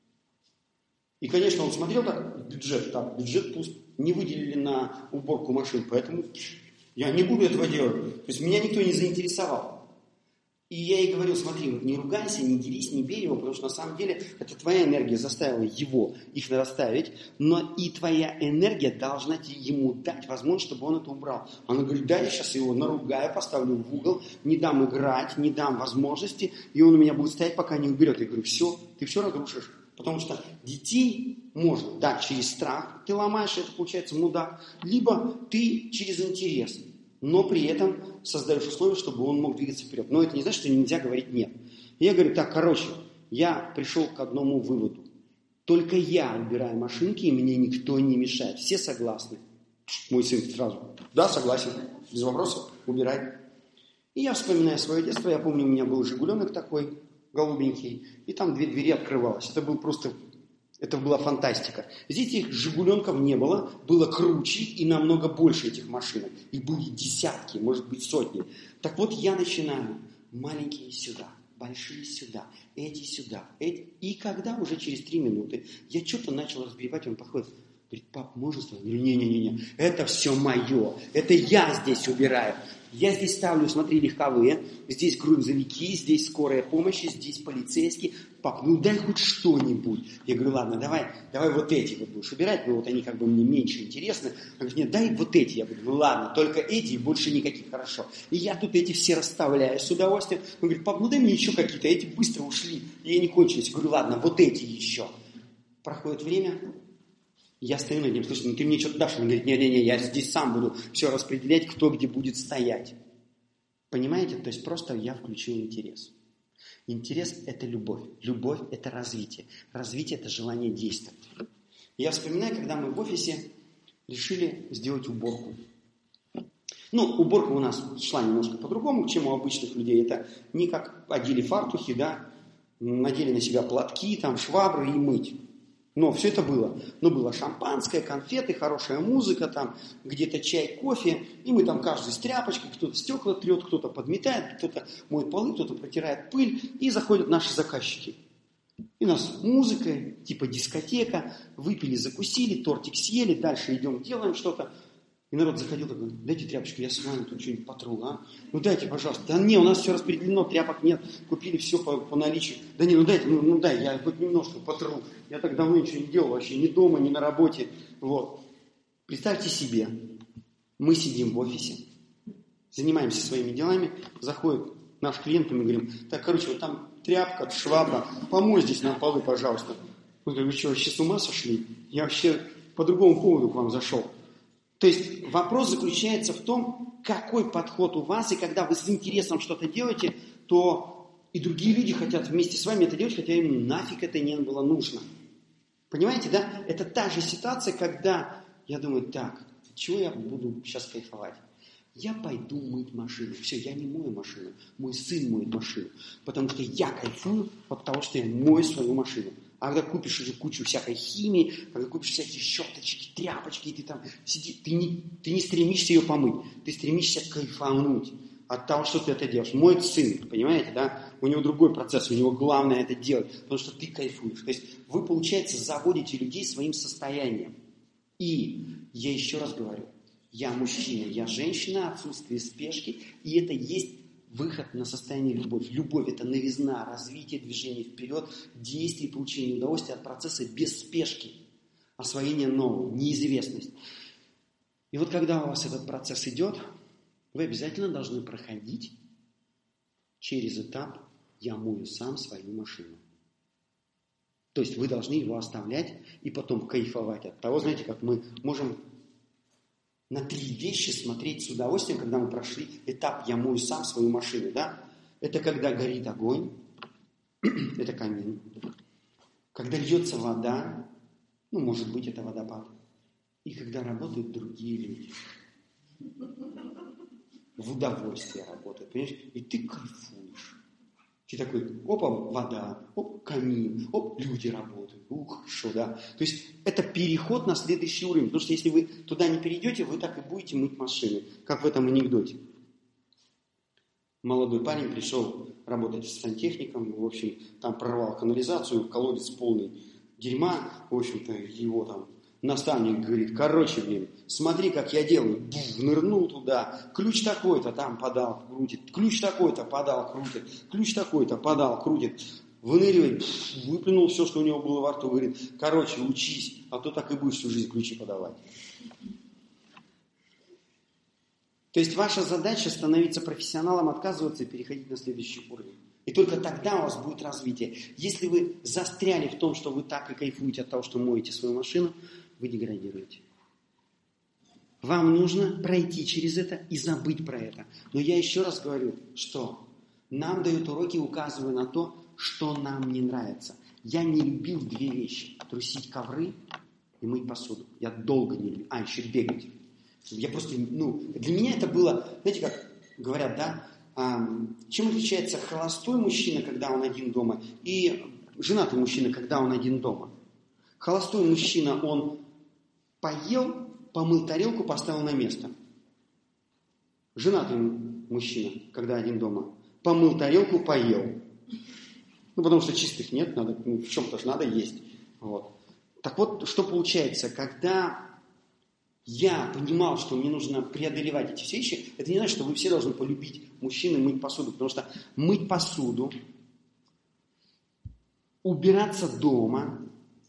S1: И, конечно, он смотрел так, бюджет, так, бюджет пуст, не выделили на уборку машин, поэтому я не буду этого делать. То есть меня никто не заинтересовал. И я ей говорил, смотри, не ругайся, не дерись, не бей его, потому что на самом деле это твоя энергия заставила его их расставить, но и твоя энергия должна ему дать возможность, чтобы он это убрал. Она говорит, да, я сейчас его наругаю, поставлю в угол, не дам играть, не дам возможности, и он у меня будет стоять, пока не уберет. Я говорю, все, ты все разрушишь. Потому что детей можно, да, через страх ты ломаешь, это получается мудак, либо ты через интерес. Но при этом создаешь условия, чтобы он мог двигаться вперед. Но это не значит, что нельзя говорить «нет». Я говорю, так, короче, я пришел к одному выводу. Только я убираю машинки, и мне никто не мешает. Все согласны? Мой сын сразу, да, согласен, без вопросов, убирай. И я вспоминаю свое детство, я помню, у меня был «Жигуленок» такой, голубенький, и там две двери открывалось. Это был просто... Это была фантастика. Здесь этих «Жигуленков» не было, было круче и намного больше этих машинок. И были десятки, может быть сотни. Так вот я начинаю. Маленькие сюда, большие сюда, эти сюда, эти. И когда уже через три минуты я что-то начал разгребать, он подходит, говорит, пап, можно с тобой? Я говорю, не-не-не, это все мое, это я здесь убираю. Я здесь ставлю, смотри, легковые, здесь грузовики, здесь скорая помощь, здесь полицейские. Пап, ну дай хоть что-нибудь. Я говорю, ладно, давай, давай вот эти вот будешь убирать, но вот они как бы мне меньше интересны. Он говорит, нет, дай вот эти. Я говорю, ну ладно, только эти и больше никаких, хорошо. И я тут эти все расставляю с удовольствием. Он говорит, пап, ну дай мне еще какие-то, эти быстро ушли, и они кончились. Я говорю, ладно, вот эти еще. Проходит время, я стою над ним, слушай, ну ты мне что-то дашь? Он говорит, не-не-не, я здесь сам буду все распределять, кто где будет стоять. Понимаете? То есть просто я включил интерес. Интерес – это любовь. Любовь – это развитие. Развитие – это желание действовать. Я вспоминаю, когда мы в офисе решили сделать уборку. Ну, уборка у нас шла немножко по-другому, чем у обычных людей. Это не как одели фартухи, да, надели на себя платки, там, швабры и мыть. Но все это было. Но было шампанское, конфеты, хорошая музыка, там где-то чай, кофе. И мы там каждый с тряпочкой, кто-то стекла трет, кто-то подметает, кто-то моет полы, кто-то протирает пыль. И заходят наши заказчики. И у нас музыка, типа дискотека. Выпили, закусили, тортик съели, дальше идем, делаем что-то. И народ заходил такой, дайте тряпочку, я с вами тут что-нибудь потру, а? Ну дайте, пожалуйста. Да не, у нас все распределено, тряпок нет, купили все по, по наличию. Да не, ну дайте, ну, ну дай, я хоть немножко потру. Я так давно ничего не делал вообще, ни дома, ни на работе. Вот. Представьте себе, мы сидим в офисе, занимаемся своими делами, заходит наш клиент, и мы говорим, так, короче, вот там тряпка, швабра, помой здесь на полы, пожалуйста. Он говорит, вы что, вообще с ума сошли? Я вообще по другому поводу к вам зашел. То есть вопрос заключается в том, какой подход у вас, и когда вы с интересом что-то делаете, то и другие люди хотят вместе с вами это делать, хотя им нафиг это не было нужно. Понимаете, да? Это та же ситуация, когда я думаю, так, чего я буду сейчас кайфовать? Я пойду мыть машину. Все, я не мою машину, мой сын моет машину, потому что я кайфую от того, что я мою свою машину. А когда купишь уже кучу всякой химии, когда купишь всякие щеточки, тряпочки, и ты там сидишь, ты не, ты не стремишься ее помыть, ты стремишься кайфануть от того, что ты это делаешь. Моет сын, понимаете, да? У него другой процесс, у него главное это делать, потому что ты кайфуешь. То есть вы, получается, заводите людей своим состоянием. И я еще раз говорю, я мужчина, я женщина, отсутствие спешки, и это есть выход на состояние любовь. Любовь – это новизна, развитие, движение вперед, действие, получение удовольствия от процесса без спешки, освоение нового, неизвестность. И вот когда у вас этот процесс идет, вы обязательно должны проходить через этап «я мою сам свою машину». То есть вы должны его оставлять и потом кайфовать от того, знаете, как мы можем на три вещи смотреть с удовольствием, когда мы прошли этап «я мою сам свою машину». Да? Это когда горит огонь, это камин. Когда льется вода, ну, может быть, это водопад. И когда работают другие люди. В удовольствие работают, понимаешь? И ты кайфуешь. Ты такой, опа, вода, оп, камин, оп, люди работают. Ух, хорошо, да. То есть это переход на следующий уровень. Потому что если вы туда не перейдете, вы так и будете мыть машины, как в этом анекдоте. Молодой парень пришел работать с сантехником, в общем, там прорвал канализацию, колодец полный дерьма, в общем-то, его там наставник говорит, короче, блин, смотри, как я делаю, Бух, нырнул туда, ключ такой-то там подал, крутит, ключ такой-то подал, крутит, ключ такой-то подал, крутит, выныривает, выплюнул все, что у него было во рту, говорит, короче, учись, а то так и будешь всю жизнь ключи подавать. То есть ваша задача становиться профессионалом, отказываться и переходить на следующий уровень. И только тогда у вас будет развитие. Если вы застряли в том, что вы так и кайфуете от того, что моете свою машину, вы деградируете. Вам нужно пройти через это и забыть про это. Но я еще раз говорю, что нам дают уроки, указывая на то, что нам не нравится. Я не любил две вещи. Трусить ковры и мыть посуду. Я долго не любил. А, еще бегать. Я просто, ну, для меня это было, знаете, как говорят, да, а, чем отличается холостой мужчина, когда он один дома, и женатый мужчина, когда он один дома. Холостой мужчина, он поел, помыл тарелку, поставил на место. Женатый мужчина, когда один дома, помыл тарелку, поел. Ну, потому что чистых нет, надо, ну, в чем-то же надо есть. Вот. Так вот, что получается, когда я понимал, что мне нужно преодолевать эти все вещи, это не значит, что вы все должны полюбить мужчин и мыть посуду, потому что мыть посуду, убираться дома,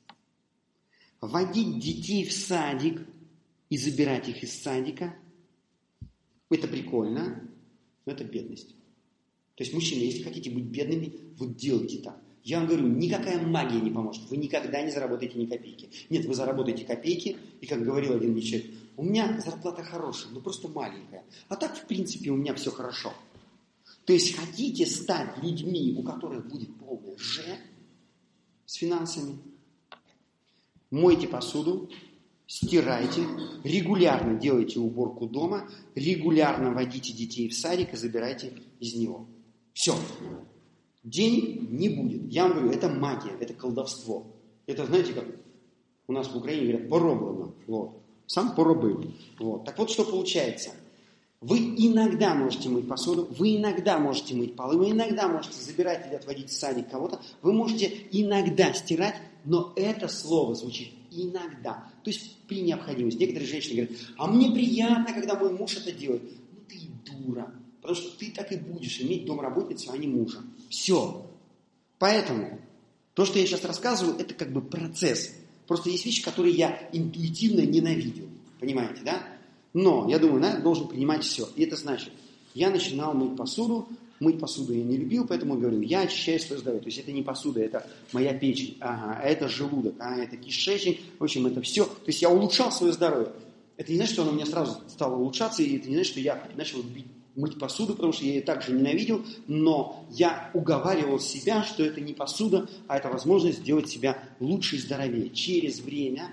S1: водить детей в садик и забирать их из садика, это прикольно, но это бедность. То есть, мужчины, если хотите быть бедными, вот делайте так. Я вам говорю, никакая магия не поможет. Вы никогда не заработаете ни копейки. Нет, вы заработаете копейки, и, как говорил один мне человек, у меня зарплата хорошая, но просто маленькая. А так, в принципе, у меня все хорошо. То есть, хотите стать людьми, у которых будет полное «ж» с финансами, мойте посуду, стирайте, регулярно делайте уборку дома, регулярно водите детей в садик и забирайте из него. Все. Денег не будет. Я вам говорю, это магия, это колдовство. Это, знаете, как у нас в Украине говорят, пороблено. Вот. Сам поробил. Вот. Так вот, что получается. Вы иногда можете мыть посуду, вы иногда можете мыть полы, вы иногда можете забирать или отводить в садик кого-то, вы можете иногда стирать, но это слово звучит иногда. То есть при необходимости. Некоторые женщины говорят, а мне приятно, когда мой муж это делает. Ну ты и дура. Потому что ты так и будешь иметь домработницу, а не мужа. Все. Поэтому то, что я сейчас рассказываю, это как бы процесс. Просто есть вещи, которые я интуитивно ненавидел. Понимаете, да? Но, я думаю, да, должен принимать все. И это значит, я начинал мыть посуду. Мыть посуду я не любил, поэтому говорю, я очищаю свое здоровье. То есть это не посуда, это моя печень. Ага, это желудок, а это кишечник. В общем, это все. То есть я улучшал свое здоровье. Это не значит, что оно у меня сразу стало улучшаться, и это не значит, что я начал бить мыть посуду, потому что я ее также ненавидел, но я уговаривал себя, что это не посуда, а это возможность сделать себя лучше и здоровее. Через время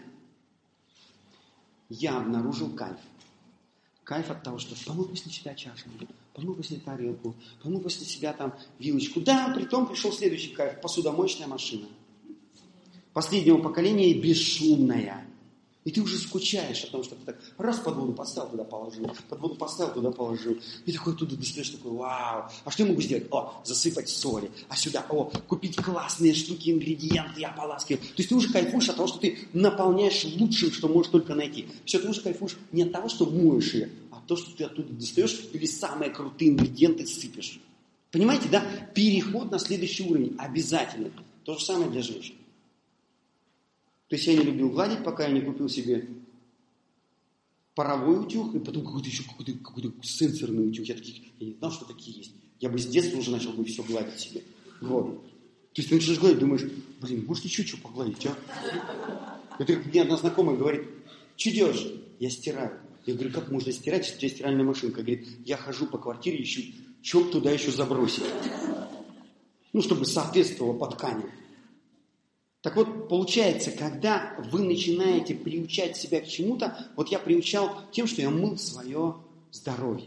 S1: я обнаружил кайф. Кайф от того, что помыл после себя чашку, помыл после тарелку, помыл после себя там вилочку. Да, притом пришел следующий кайф, посудомоечная машина. Последнего поколения и бесшумная. И ты уже скучаешь о том, что ты так раз под воду поставил, туда положил, под воду поставил, туда положил. И такой оттуда достаешь, такой, вау, а что я могу сделать? О, засыпать соли, а сюда, о, купить классные штуки, ингредиенты, я поласкиваю. То есть ты уже кайфуешь от того, что ты наполняешь лучшим, что можешь только найти. Все, ты уже кайфуешь не от того, что моешь ее, а от того, что ты оттуда достаешь или самые крутые ингредиенты сыпешь. Понимаете, да? Переход на следующий уровень обязательно. То же самое для женщин. То есть я не любил гладить, пока я не купил себе паровой утюг, и потом какой-то еще какой-то, какой-то сенсорный утюг. Я, таких, я не знал, что такие есть. Я бы с детства уже начал бы все гладить себе. Вот. То есть ты начинаешь гладить, думаешь, блин, может еще что погладить, а? Это мне одна знакомая говорит, что делаешь? Я стираю. Я говорю, как можно стирать, если у тебя стиральная машинка? Говорит, я хожу по квартире, ищу, что туда еще забросить. Ну, чтобы соответствовало по ткани. Так вот, получается, когда вы начинаете приучать себя к чему-то, вот я приучал тем, что я мыл свое здоровье.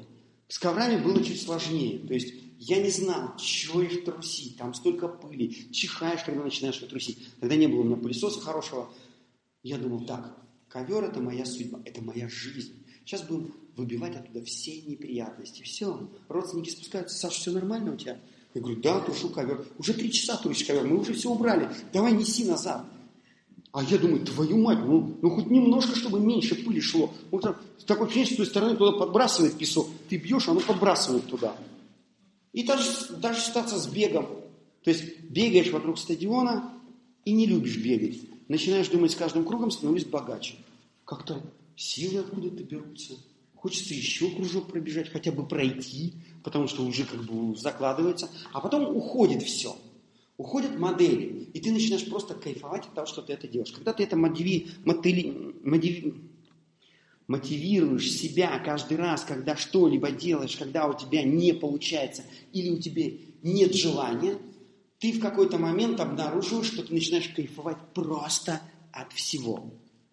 S1: С коврами было чуть сложнее. То есть я не знал, чего их трусить. Там столько пыли. Чихаешь, когда начинаешь их трусить. Тогда не было у меня пылесоса хорошего. Я думал, так, ковер – это моя судьба, это моя жизнь. Сейчас будем выбивать оттуда все неприятности. Все, родственники спускаются. Саша, все нормально у тебя? Я говорю, да, тушу ковер. Уже три часа тушишь ковер, мы уже все убрали. Давай неси назад. А я думаю, твою мать, ну, ну хоть немножко, чтобы меньше пыли шло. Вот там, такое ощущение, что с той стороны туда подбрасывает песок. Ты бьешь, оно подбрасывает туда. И даже, даже ситуация с бегом. То есть бегаешь вокруг стадиона и не любишь бегать. Начинаешь думать, с каждым кругом становлюсь богаче. Как-то силы откуда-то берутся. Хочется еще кружок пробежать, хотя бы пройти, потому что уже как бы закладывается. А потом уходит все. Уходят модели. И ты начинаешь просто кайфовать от того, что ты это делаешь. Когда ты это мотиви, мотили, мотиви, мотивируешь себя каждый раз, когда что-либо делаешь, когда у тебя не получается или у тебя нет желания, ты в какой-то момент обнаруживаешь, что ты начинаешь кайфовать просто от всего.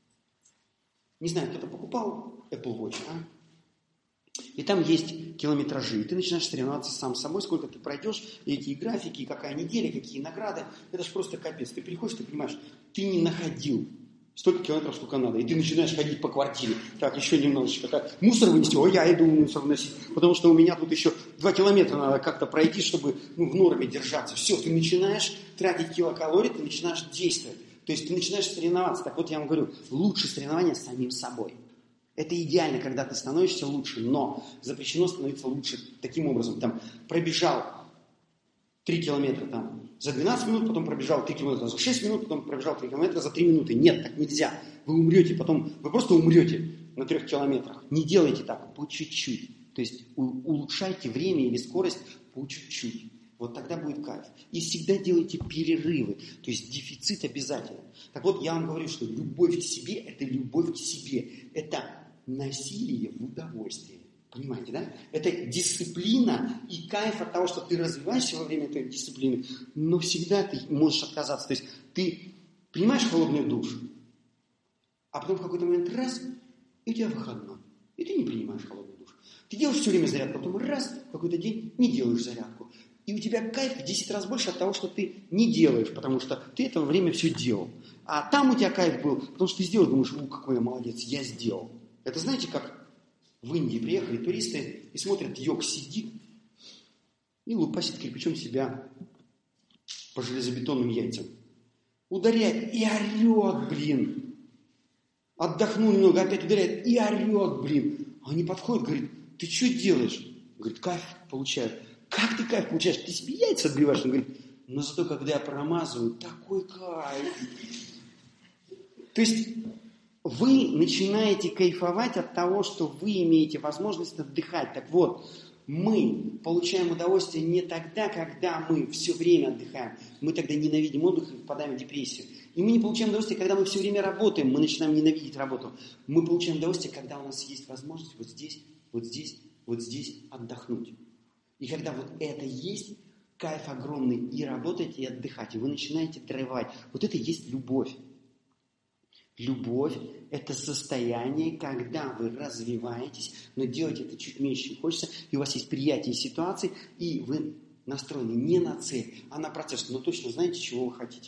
S1: Не знаю, кто-то покупал Apple Watch, а? И там есть километражи, и ты начинаешь соревноваться сам с собой, сколько ты пройдешь, и эти графики, и какая неделя, какие награды. Это же просто капец. Ты приходишь, ты понимаешь, ты не находил столько километров, сколько надо, и ты начинаешь ходить по квартире. Так, еще немножечко. Так, мусор вынести, ой, я иду мусор вносить, потому что у меня тут еще два километра надо как-то пройти, чтобы ну, в норме держаться. Все, ты начинаешь тратить килокалорий, ты начинаешь действовать. То есть ты начинаешь соревноваться. Так вот я вам говорю, лучше соревнования с самим собой. Это идеально, когда ты становишься лучше, но запрещено становиться лучше таким образом. Там пробежал три километра там, за двенадцать минут, потом пробежал три километра за шесть минут, потом пробежал три километра за три минуты. Нет, так нельзя. Вы умрете, потом вы просто умрете на трех километрах. Не делайте так, по чуть-чуть. То есть улучшайте время или скорость по чуть-чуть. Вот тогда будет кайф. И всегда делайте перерывы. То есть дефицит обязательно. Так вот, я вам говорю, что любовь к себе – это любовь к себе. Это насилие в удовольствии. Понимаете, да? Это дисциплина и кайф от того, что ты развиваешься во время этой дисциплины, но всегда ты можешь отказаться. То есть ты принимаешь холодный душ, а потом в какой-то момент раз, и у тебя выходной. И ты не принимаешь холодный душ. Ты делаешь все время зарядку, а потом раз, в какой-то день не делаешь зарядку. И у тебя кайф в десять раз больше от того, что ты не делаешь, потому что ты это время все делал. А там у тебя кайф был, потому что ты сделал, думаешь, у, какой я молодец, я сделал. Это знаете, как в Индии приехали туристы и смотрят, йог сидит и лупасит кирпичом себя по железобетонным яйцам. Ударяет и орет, блин. Отдохнул немного, опять ударяет и орет, блин. Они подходят, говорят, ты что делаешь? Говорит, кайф получаю. Как ты кайф получаешь? Ты себе яйца отбиваешь? Он говорит, но зато когда я промазываю, такой кайф. То есть вы начинаете кайфовать от того, что вы имеете возможность отдыхать. Так вот, мы получаем удовольствие не тогда, когда мы все время отдыхаем. Мы тогда ненавидим отдых и впадаем в депрессию. И мы не получаем удовольствие, когда мы все время работаем, мы начинаем ненавидеть работу. Мы получаем удовольствие, когда у нас есть возможность вот здесь, вот здесь, вот здесь отдохнуть. И когда вот это есть, кайф огромный и работать, и отдыхать, и вы начинаете драйвать. Вот это и есть любовь. Любовь – это состояние, когда вы развиваетесь, но делать это чуть меньше, чем хочется, и у вас есть приятие ситуации, и вы настроены не на цель, а на процесс, но точно знаете, чего вы хотите.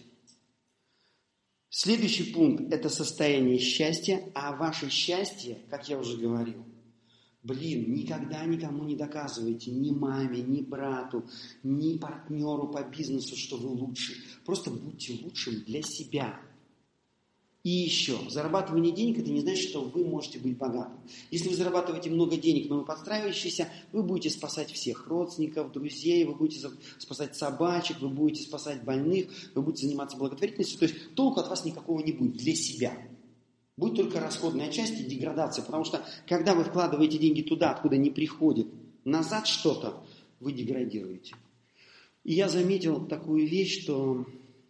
S1: Следующий пункт – это состояние счастья, а ваше счастье, как я уже говорил, блин, никогда никому не доказывайте, ни маме, ни брату, ни партнеру по бизнесу, что вы лучший. Просто будьте лучшим для себя. И еще, зарабатывание денег – это не значит, что вы можете быть богатым. Если вы зарабатываете много денег, но вы подстраивающиеся, вы будете спасать всех родственников, друзей, вы будете спасать собачек, вы будете спасать больных, вы будете заниматься благотворительностью. То есть толку от вас никакого не будет для себя. Будет только расходная часть и деградация. Потому что, когда вы вкладываете деньги туда, откуда не приходит назад что-то, вы деградируете. И я заметил такую вещь, что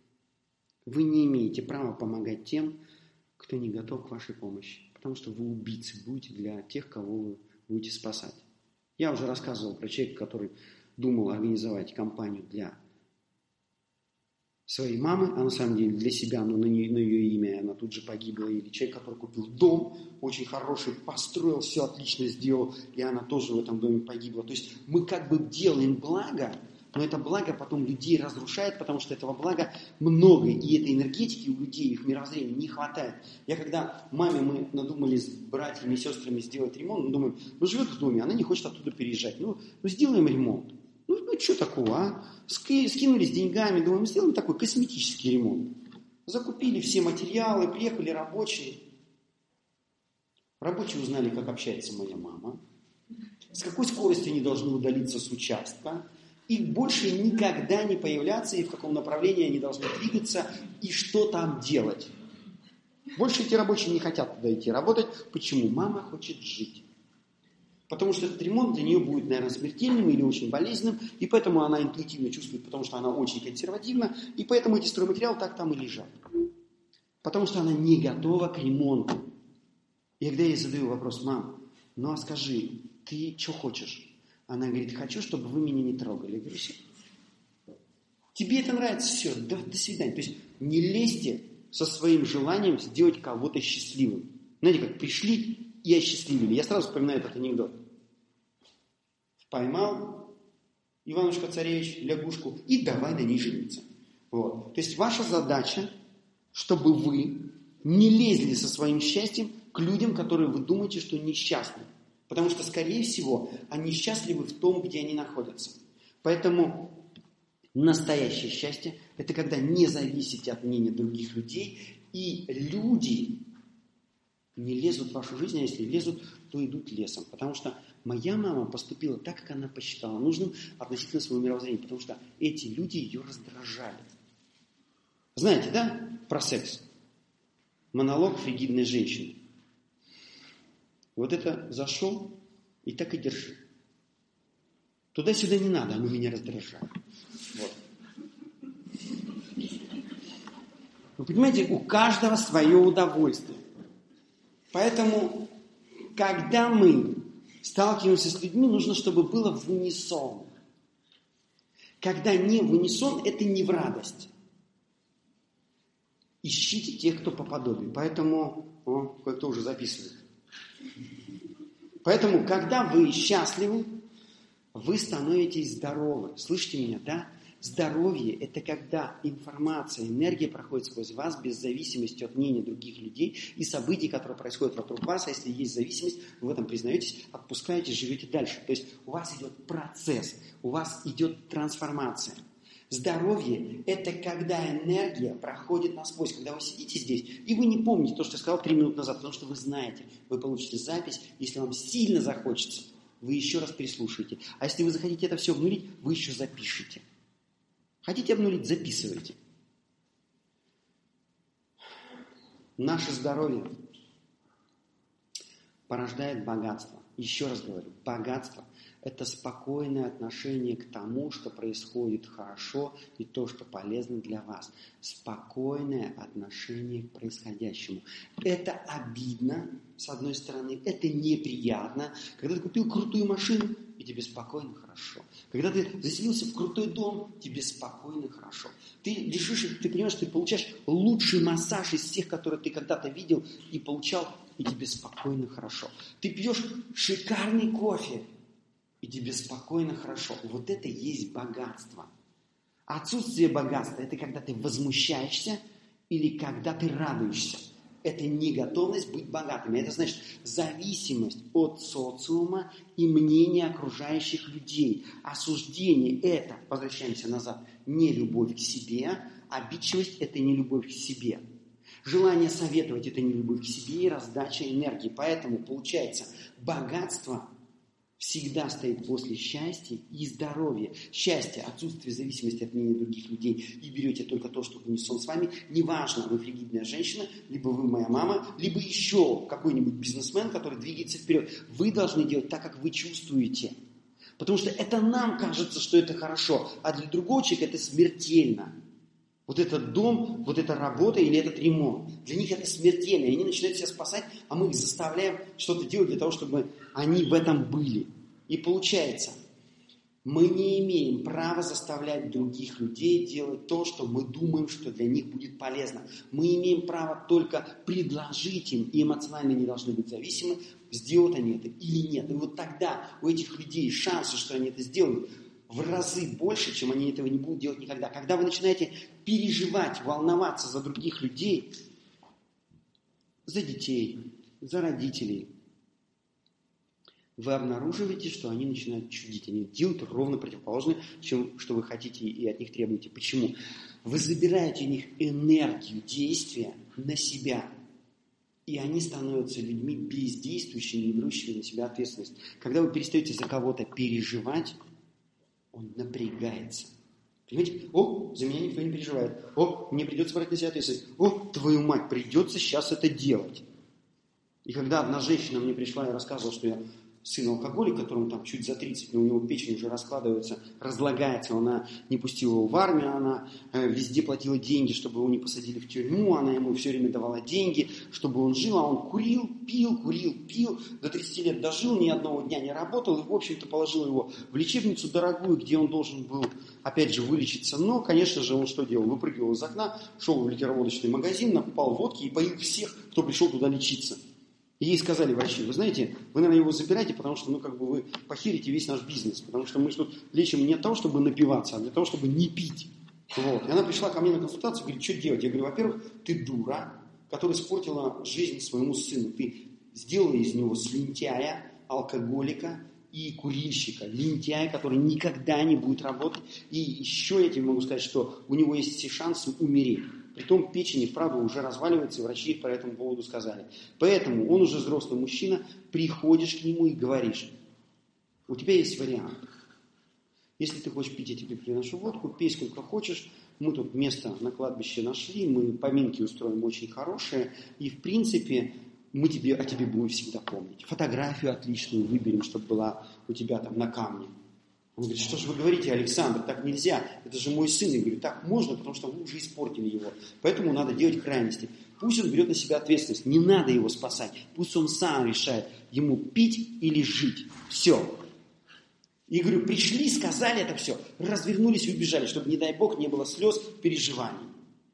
S1: вы не имеете права помогать тем, кто не готов к вашей помощи. Потому что вы убийцы будете для тех, кого вы будете спасать. Я уже рассказывал про человека, который думал организовать кампанию для своей мамы, а на самом деле для себя, но на, нее, на ее имя она тут же погибла, или человек, который купил дом очень хороший, построил, все отлично сделал, и она тоже в этом доме погибла. То есть мы как бы делаем благо, но это благо потом людей разрушает, потому что этого блага много, и этой энергетики у людей, их мировоззрения не хватает. Я когда маме мы надумали с братьями и сестрами сделать ремонт, мы думаем, ну живет в доме, она не хочет оттуда переезжать, ну, ну сделаем ремонт. Ну, ну что такого, а? Ски, скинулись деньгами, думаем, сделаем такой косметический ремонт. Закупили все материалы, приехали рабочие. Рабочие узнали, как общается моя мама, с какой скоростью они должны удалиться с участка, и больше никогда не появляться, и в каком направлении они должны двигаться, и что там делать. Больше эти рабочие не хотят туда идти работать. Почему? Мама хочет жить. Потому что этот ремонт для нее будет, наверное, смертельным или очень болезненным, и поэтому она интуитивно чувствует, потому что она очень консервативна, и поэтому эти стройматериалы так там и лежат. Потому что она не готова к ремонту. И когда я ей задаю вопрос, мам, ну а скажи, ты что хочешь? Она говорит, хочу, чтобы вы меня не трогали. Я говорю, все. Тебе это нравится? Все, до, до свидания. То есть не лезьте со своим желанием сделать кого-то счастливым. Знаете, как пришли и осчастливили. Я сразу вспоминаю этот анекдот. Поймал Иванушка-царевич лягушку и давай на ней жениться. Вот. То есть ваша задача, чтобы вы не лезли со своим счастьем к людям, которые вы думаете, что несчастны. Потому что, скорее всего, они счастливы в том, где они находятся. Поэтому настоящее счастье – это когда не зависите от мнения других людей, и люди не лезут в вашу жизнь, а если лезут, то идут лесом. Потому что моя мама поступила так, как она посчитала нужным относительно своего мировоззрения, потому что эти люди ее раздражали. Знаете, да, про секс? Монолог фригидной женщины. Вот это зашел и так и держи. Туда-сюда не надо, оно меня раздражает. Вот. Вы понимаете, у каждого свое удовольствие. Поэтому, когда мы сталкиваемся с людьми, нужно, чтобы было в унисон. Когда не в унисон, это не в радость. Ищите тех, кто по подобию. Поэтому, о, кое-кто уже записывает. Поэтому, когда вы счастливы, вы становитесь здоровы. Слышите меня, да? Здоровье – это когда информация, энергия проходит сквозь вас без зависимости от мнения других людей и событий, которые происходят вокруг вас. А если есть зависимость, вы в этом признаетесь, отпускаете, живете дальше. То есть у вас идет процесс, у вас идет трансформация. Здоровье – это когда энергия проходит насквозь, когда вы сидите здесь, и вы не помните то, что я сказал три минуты назад, потому что вы знаете, вы получите запись, если вам сильно захочется, вы еще раз переслушаете. А если вы захотите это все обнулить, вы еще запишите. Хотите обнулить – записывайте. Наше здоровье порождает богатство. Еще раз говорю, богатство – это спокойное отношение к тому, что происходит хорошо и то, что полезно для вас. Спокойное отношение к происходящему. Это обидно, с одной стороны, это неприятно. Когда ты купил крутую машину, и тебе спокойно хорошо. Когда ты заселился в крутой дом, тебе спокойно хорошо. Ты лежишь, ты понимаешь, ты получаешь лучший массаж из всех, которые ты когда-то видел и получал, и тебе спокойно хорошо. Ты пьешь шикарный кофе, и тебе спокойно хорошо. Вот это и есть богатство. Отсутствие богатства – это когда ты возмущаешься или когда ты радуешься. Это не готовность быть богатыми. Это значит зависимость от социума и мнения окружающих людей. Осуждение – это, возвращаемся назад, не любовь к себе. Обидчивость – это не любовь к себе. Желание советовать – это не любовь к себе и раздача энергии. Поэтому, получается, богатство всегда стоит после счастья и здоровья. Счастье, отсутствие зависимости от мнения других людей. И берете только то, что в унисон с вами. Неважно, вы фригидная женщина, либо вы моя мама, либо еще какой-нибудь бизнесмен, который двигается вперед. Вы должны делать так, как вы чувствуете. Потому что это нам кажется, что это хорошо, а для другого человека это смертельно. Вот этот дом, вот эта работа или этот ремонт. Для них это смертельно. И они начинают себя спасать, а мы их заставляем что-то делать для того, чтобы они в этом были. И получается, Мы не имеем права заставлять других людей делать то, что мы думаем, что для них будет полезно. Мы имеем право только предложить им, и эмоционально не должны быть зависимы, сделают они это или нет. И вот тогда у этих людей шансы, что они это сделают, в разы больше, чем они этого не будут делать никогда. Когда вы начинаете переживать, волноваться за других людей, за детей, за родителей, вы обнаруживаете, что они начинают чудить. Они делают ровно противоположное, чем что вы хотите и от них требуете. Почему? Вы забираете у них энергию действия на себя. И они становятся людьми бездействующими, не берущими на себя ответственность. Когда вы перестаете за кого-то переживать, он напрягается. Понимаете? О, за меня никто не переживает. О, мне придется брать на себя ответственность. О, твою мать, придется сейчас это делать. И когда одна женщина мне пришла и рассказывала, что я сын алкоголик, которому там чуть за тридцать, но у него печень уже раскладывается, разлагается, она не пустила его в армию, она э, везде платила деньги, чтобы его не посадили в тюрьму, она ему все время давала деньги, чтобы он жил, а он курил, пил, курил, пил, до тридцати лет дожил, ни одного дня не работал, и, в общем-то, положил его в лечебницу дорогую, где он должен был, опять же, вылечиться. Но, конечно же, он что делал? Выпрыгивал из окна, шел в ликероводочный магазин, накупал водки и поил всех, кто пришел туда лечиться. И ей сказали врачи: вы знаете, вы, наверное, его забираете, потому что, ну, как бы вы похерите весь наш бизнес, потому что мы тут лечим не для того, чтобы напиваться, а для того, чтобы не пить. Вот. И она пришла ко мне на консультацию и говорит: что делать? Я говорю: во-первых, ты дура, которая испортила жизнь своему сыну. Ты сделала из него слюнтяя, алкоголика и курильщика. Лентяя, который никогда не будет работать. И еще я тебе могу сказать, что у него есть все шансы умереть. Притом печень и вправду уже разваливается, и врачи по этому поводу сказали. Поэтому он уже взрослый мужчина, приходишь к нему и говоришь: у тебя есть вариант. Если ты хочешь пить, я тебе приношу водку, пей сколько хочешь. Мы тут место на кладбище нашли, мы поминки устроим очень хорошие. И в принципе мы тебе, о тебе будем всегда помнить. Фотографию отличную выберем, чтобы была у тебя там на камне. Он говорит: что же вы говорите, Александр, так нельзя, это же мой сын. Я говорю: так можно, потому что вы уже испортили его. Поэтому надо делать крайности. Пусть он берет на себя ответственность, не надо его спасать. Пусть он сам решает, ему пить или жить. Все. И говорю: пришли, сказали это все, развернулись и убежали, чтобы, не дай бог, не было слез, переживаний.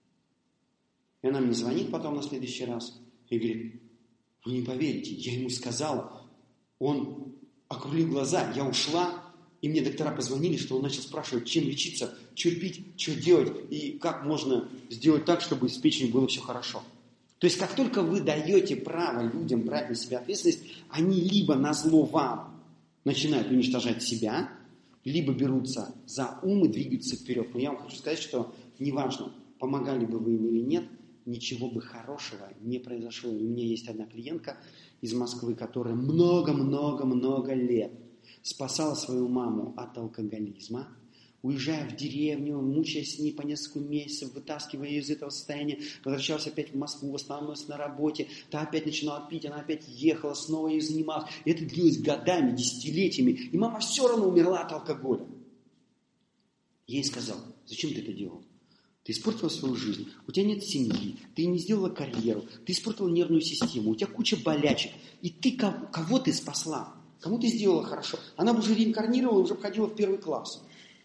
S1: И она мне звонит потом на следующий раз и говорит: вы не поверите, я ему сказала, он округлил глаза, я ушла. И мне доктора позвонили, что он начал спрашивать, чем лечиться, что пить, что делать, и как можно сделать так, чтобы с печенью было все хорошо. То есть, как только вы даете право людям брать на себя ответственность, они либо назло вам начинают уничтожать себя, либо берутся за ум и двигаются вперед. Но я вам хочу сказать, что неважно, помогали бы вы им или нет, ничего бы хорошего не произошло. У меня есть одна клиентка из Москвы, которая много-много-много лет спасала свою маму от алкоголизма, уезжая в деревню, мучаясь с ней по несколько месяцев, вытаскивая ее из этого состояния, возвращалась опять в Москву, восстанавливалась на работе, та опять начинала пить, она опять ехала, снова ее занималась. И это длилось годами, десятилетиями, и мама все равно умерла от алкоголя. Я ей сказал: зачем ты это делал? Ты испортила свою жизнь, у тебя нет семьи, ты не сделала карьеру, ты испортила нервную систему, у тебя куча болячек, и ты кого, кого ты спасла? Кому ты сделала хорошо? Она бы уже реинкарнировала и уже входила в первый класс.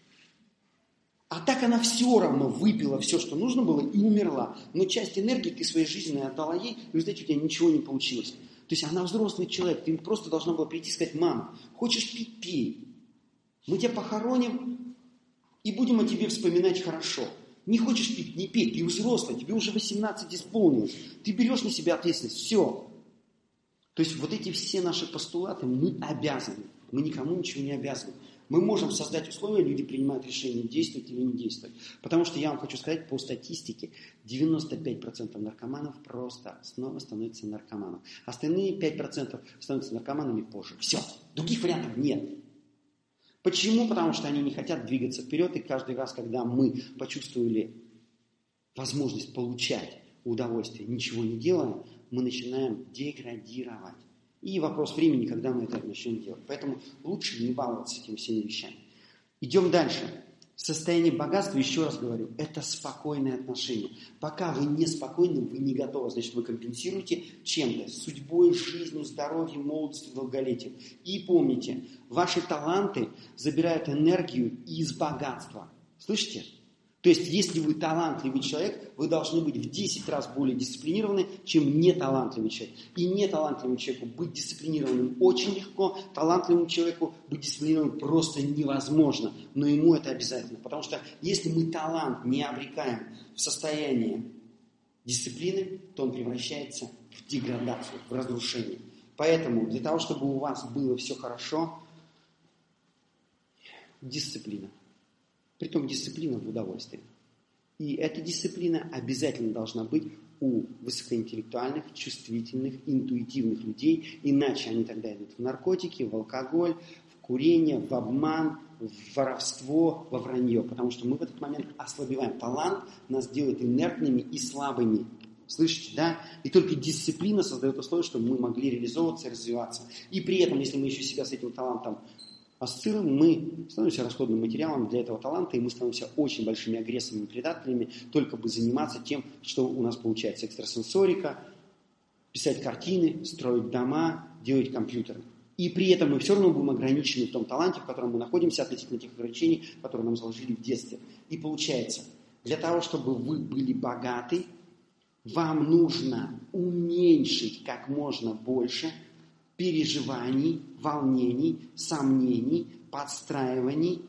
S1: А так она все равно выпила все, что нужно было, и умерла. Но часть энергии ты своей жизненной отдала ей, и в результате у тебя ничего не получилось. То есть она взрослый человек, ты просто должна была прийти и сказать: мама, хочешь пить, пей. Мы тебя похороним и будем о тебе вспоминать хорошо. Не хочешь пить, не пей, ты взрослый, тебе уже восемнадцать исполнилось. Ты берешь на себя ответственность, все. То есть вот эти все наши постулаты мы обязаны. Мы никому ничего не обязаны. Мы можем создать условия, люди принимают решение, действовать или не действовать. Потому что я вам хочу сказать, по статистике, девяносто пять процентов наркоманов просто снова становятся наркоманами. Остальные пять процентов становятся наркоманами позже. Все. Других вариантов нет. Почему? Потому что они не хотят двигаться вперед. И каждый раз, когда мы почувствовали возможность получать удовольствие, ничего не делая, мы начинаем деградировать. И вопрос времени, когда мы это начнем делать. Поэтому лучше не баловаться этими всеми вещами. Идем дальше. Состояние богатства, еще раз говорю, это спокойное отношение. Пока вы не спокойны, вы не готовы, значит, вы компенсируете чем-то, судьбой, жизнью, здоровьем, молодостью, долголетием. И помните, ваши таланты забирают энергию из богатства. Слышите? То есть, если вы талантливый человек, вы должны быть в десять раз более дисциплинированы, чем неталантливый человек. И неталантливому человеку быть дисциплинированным очень легко, талантливому человеку быть дисциплинированным просто невозможно. Но ему это обязательно. Потому что если мы талант не обрекаем в состояние дисциплины, то он превращается в деградацию, в разрушение. Поэтому для того, чтобы у вас было все хорошо, дисциплина. Притом дисциплина в удовольствии. И эта дисциплина обязательно должна быть у высокоинтеллектуальных, чувствительных, интуитивных людей. Иначе они тогда идут в наркотики, в алкоголь, в курение, в обман, в воровство, во вранье. Потому что мы в этот момент ослабеваем. Талант нас делает инертными и слабыми. Слышите, да? И только дисциплина создает условия, чтобы мы могли реализовываться и развиваться. И при этом, если мы еще себя с этим талантом ассоциируем, мы становимся расходным материалом для этого таланта, и мы становимся очень большими агрессорами и предателями, только бы заниматься тем, что у нас получается. Экстрасенсорика, писать картины, строить дома, делать компьютеры. И при этом мы все равно будем ограничены в том таланте, в котором мы находимся, относительно тех ограничений, которые нам заложили в детстве. И получается, для того, чтобы вы были богаты, вам нужно уменьшить как можно больше переживаний, волнений, сомнений, подстраиваний,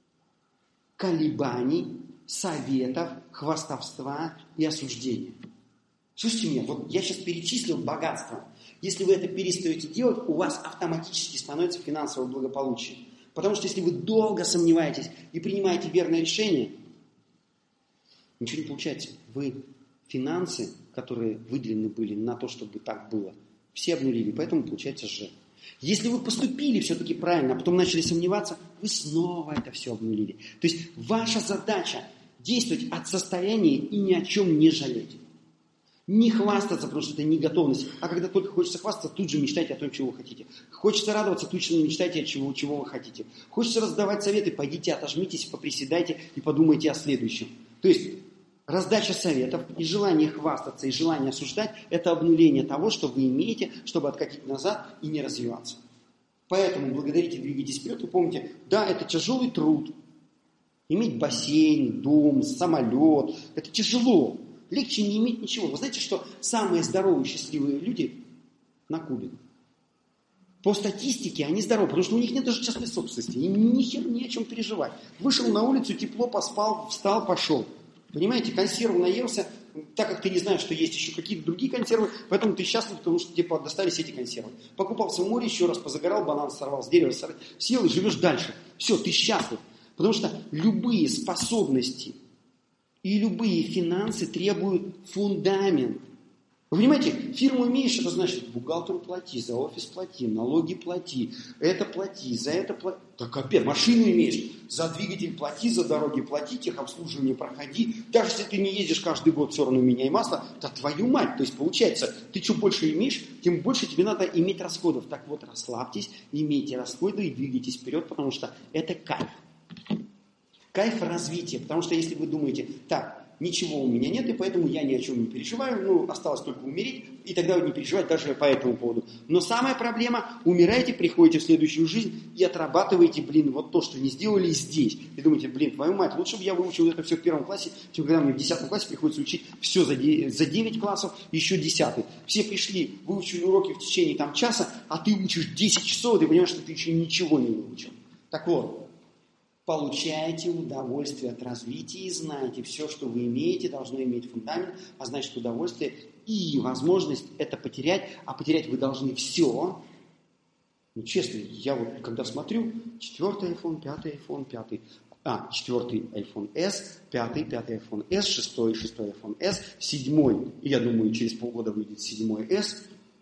S1: колебаний, советов, хвастовства и осуждения. Слушайте меня, вот я сейчас перечислил богатство. Если вы это перестаете делать, у вас автоматически становится финансовое благополучие. Потому что если вы долго сомневаетесь и принимаете верное решение, ничего не получается. Вы финансы, которые выделены были на то, чтобы так было, все обнулили, поэтому получается же. Если вы поступили все-таки правильно, а потом начали сомневаться, вы снова это все обнулили. То есть ваша задача действовать от состояния и ни о чем не жалеть. Не хвастаться, потому что это не готовность. А когда только хочется хвастаться, тут же мечтайте о том, чего вы хотите. Хочется радоваться, тут же мечтайте о чего, чего вы хотите. Хочется раздавать советы, пойдите, отожмитесь, поприседайте и подумайте о следующем. То есть раздача советов и желание хвастаться, и желание осуждать – это обнуление того, что вы имеете, чтобы откатить назад и не развиваться. Поэтому благодарите, двигайтесь вперед. Вы помните, да, это тяжелый труд. Иметь бассейн, дом, самолет – это тяжело. Легче не иметь ничего. Вы знаете, что самые здоровые, счастливые люди на Кубе? По статистике они здоровы, потому что у них нет даже частной собственности. Им ни хер не о чем переживать. Вышел на улицу, тепло, поспал, встал, пошел. Понимаете, консерву наелся, так как ты не знаешь, что есть еще какие-то другие консервы, поэтому ты счастлив, потому что тебе достались эти консервы. Покупался в море, еще раз позагорал, банан сорвал с дерева, съел и живешь дальше. Все, ты счастлив. Потому что любые способности и любые финансы требуют фундамент. Вы понимаете, фирму имеешь, это значит, бухгалтеру плати, за офис плати, налоги плати, это плати, за это плати. Так капец, машину имеешь, за двигатель плати, за дороги плати, техобслуживание проходи. Даже если ты не ездишь каждый год, все равно меняй масло, то твою мать. То есть получается, ты что больше имеешь, тем больше тебе надо иметь расходов. Так вот, расслабьтесь, имейте расходы и двигайтесь вперед, потому что это кайф. Кайф развития, потому что если вы думаете, так, ничего у меня нет, и поэтому я ни о чем не переживаю, ну, осталось только умереть, и тогда вы не переживаете даже по этому поводу. Но самая проблема, умираете, приходите в следующую жизнь и отрабатываете, блин, вот то, что не сделали здесь. И думаете, блин, твою мать, лучше бы я выучил это все в первом классе, чем когда мне в десятом классе приходится учить все за девять классов, еще десятый. Все пришли, выучили уроки в течение там часа, а ты учишь десять часов, и ты понимаешь, что ты еще ничего не выучил. Так вот, получаете удовольствие от развития и знаете, все, что вы имеете, должно иметь фундамент, а значит удовольствие и возможность это потерять, а потерять вы должны все. Ну, честно, я вот когда смотрю, четвертый iPhone, пятый iPhone, пятый, а, четвертый iPhone эс, пятый, пятый iPhone эс, шестой, шестой iPhone эс, седьмой, и я думаю, через полгода выйдет седьмой эс.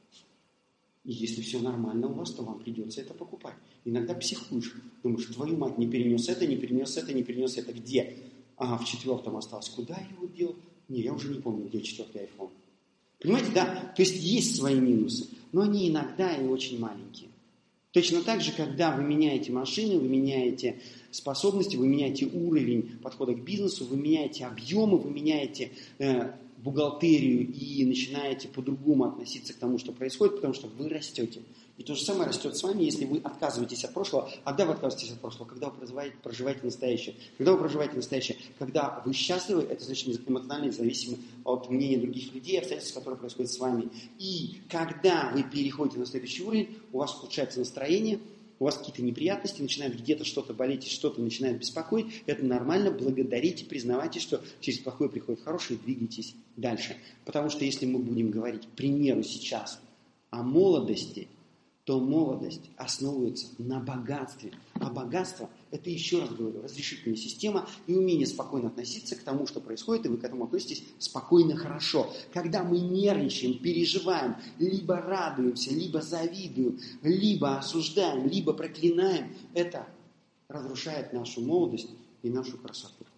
S1: И если все нормально у вас, то вам придется это покупать. Иногда психуешь. Думаешь, твою мать, не перенес это, не перенес это, не перенес это. Где? Ага, в четвертом осталось. Куда я его делал? Не, я уже не помню, где четвертый iPhone. Понимаете, да? То есть есть свои минусы, но они иногда и очень маленькие. Точно так же, когда вы меняете машины, вы меняете способности, вы меняете уровень подхода к бизнесу, вы меняете объемы, вы меняете э, бухгалтерию и начинаете по-другому относиться к тому, что происходит, потому что вы растете. И то же самое растет с вами, если вы отказываетесь от прошлого. А когда вы отказываетесь от прошлого? Когда вы проживаете, проживаете настоящее. Когда вы проживаете настоящее? Когда вы счастливы, это значит эмоционально независимы от мнения других людей, обстоятельств, которые происходят с вами. И когда вы переходите на следующий уровень, у вас ухудшается настроение, у вас какие-то неприятности, начинает где-то что-то болеть, что-то начинает беспокоить. Это нормально, благодарите, признавайте, что через плохое приходит хорошее, и двигайтесь дальше. Потому что если мы будем говорить, к примеру, сейчас о молодости, то молодость основывается на богатстве. А богатство – это, еще раз говорю, разрешительная система и умение спокойно относиться к тому, что происходит, и вы к этому относитесь спокойно, хорошо. Когда мы нервничаем, переживаем, либо радуемся, либо завидуем, либо осуждаем, либо проклинаем, это разрушает нашу молодость и нашу красоту.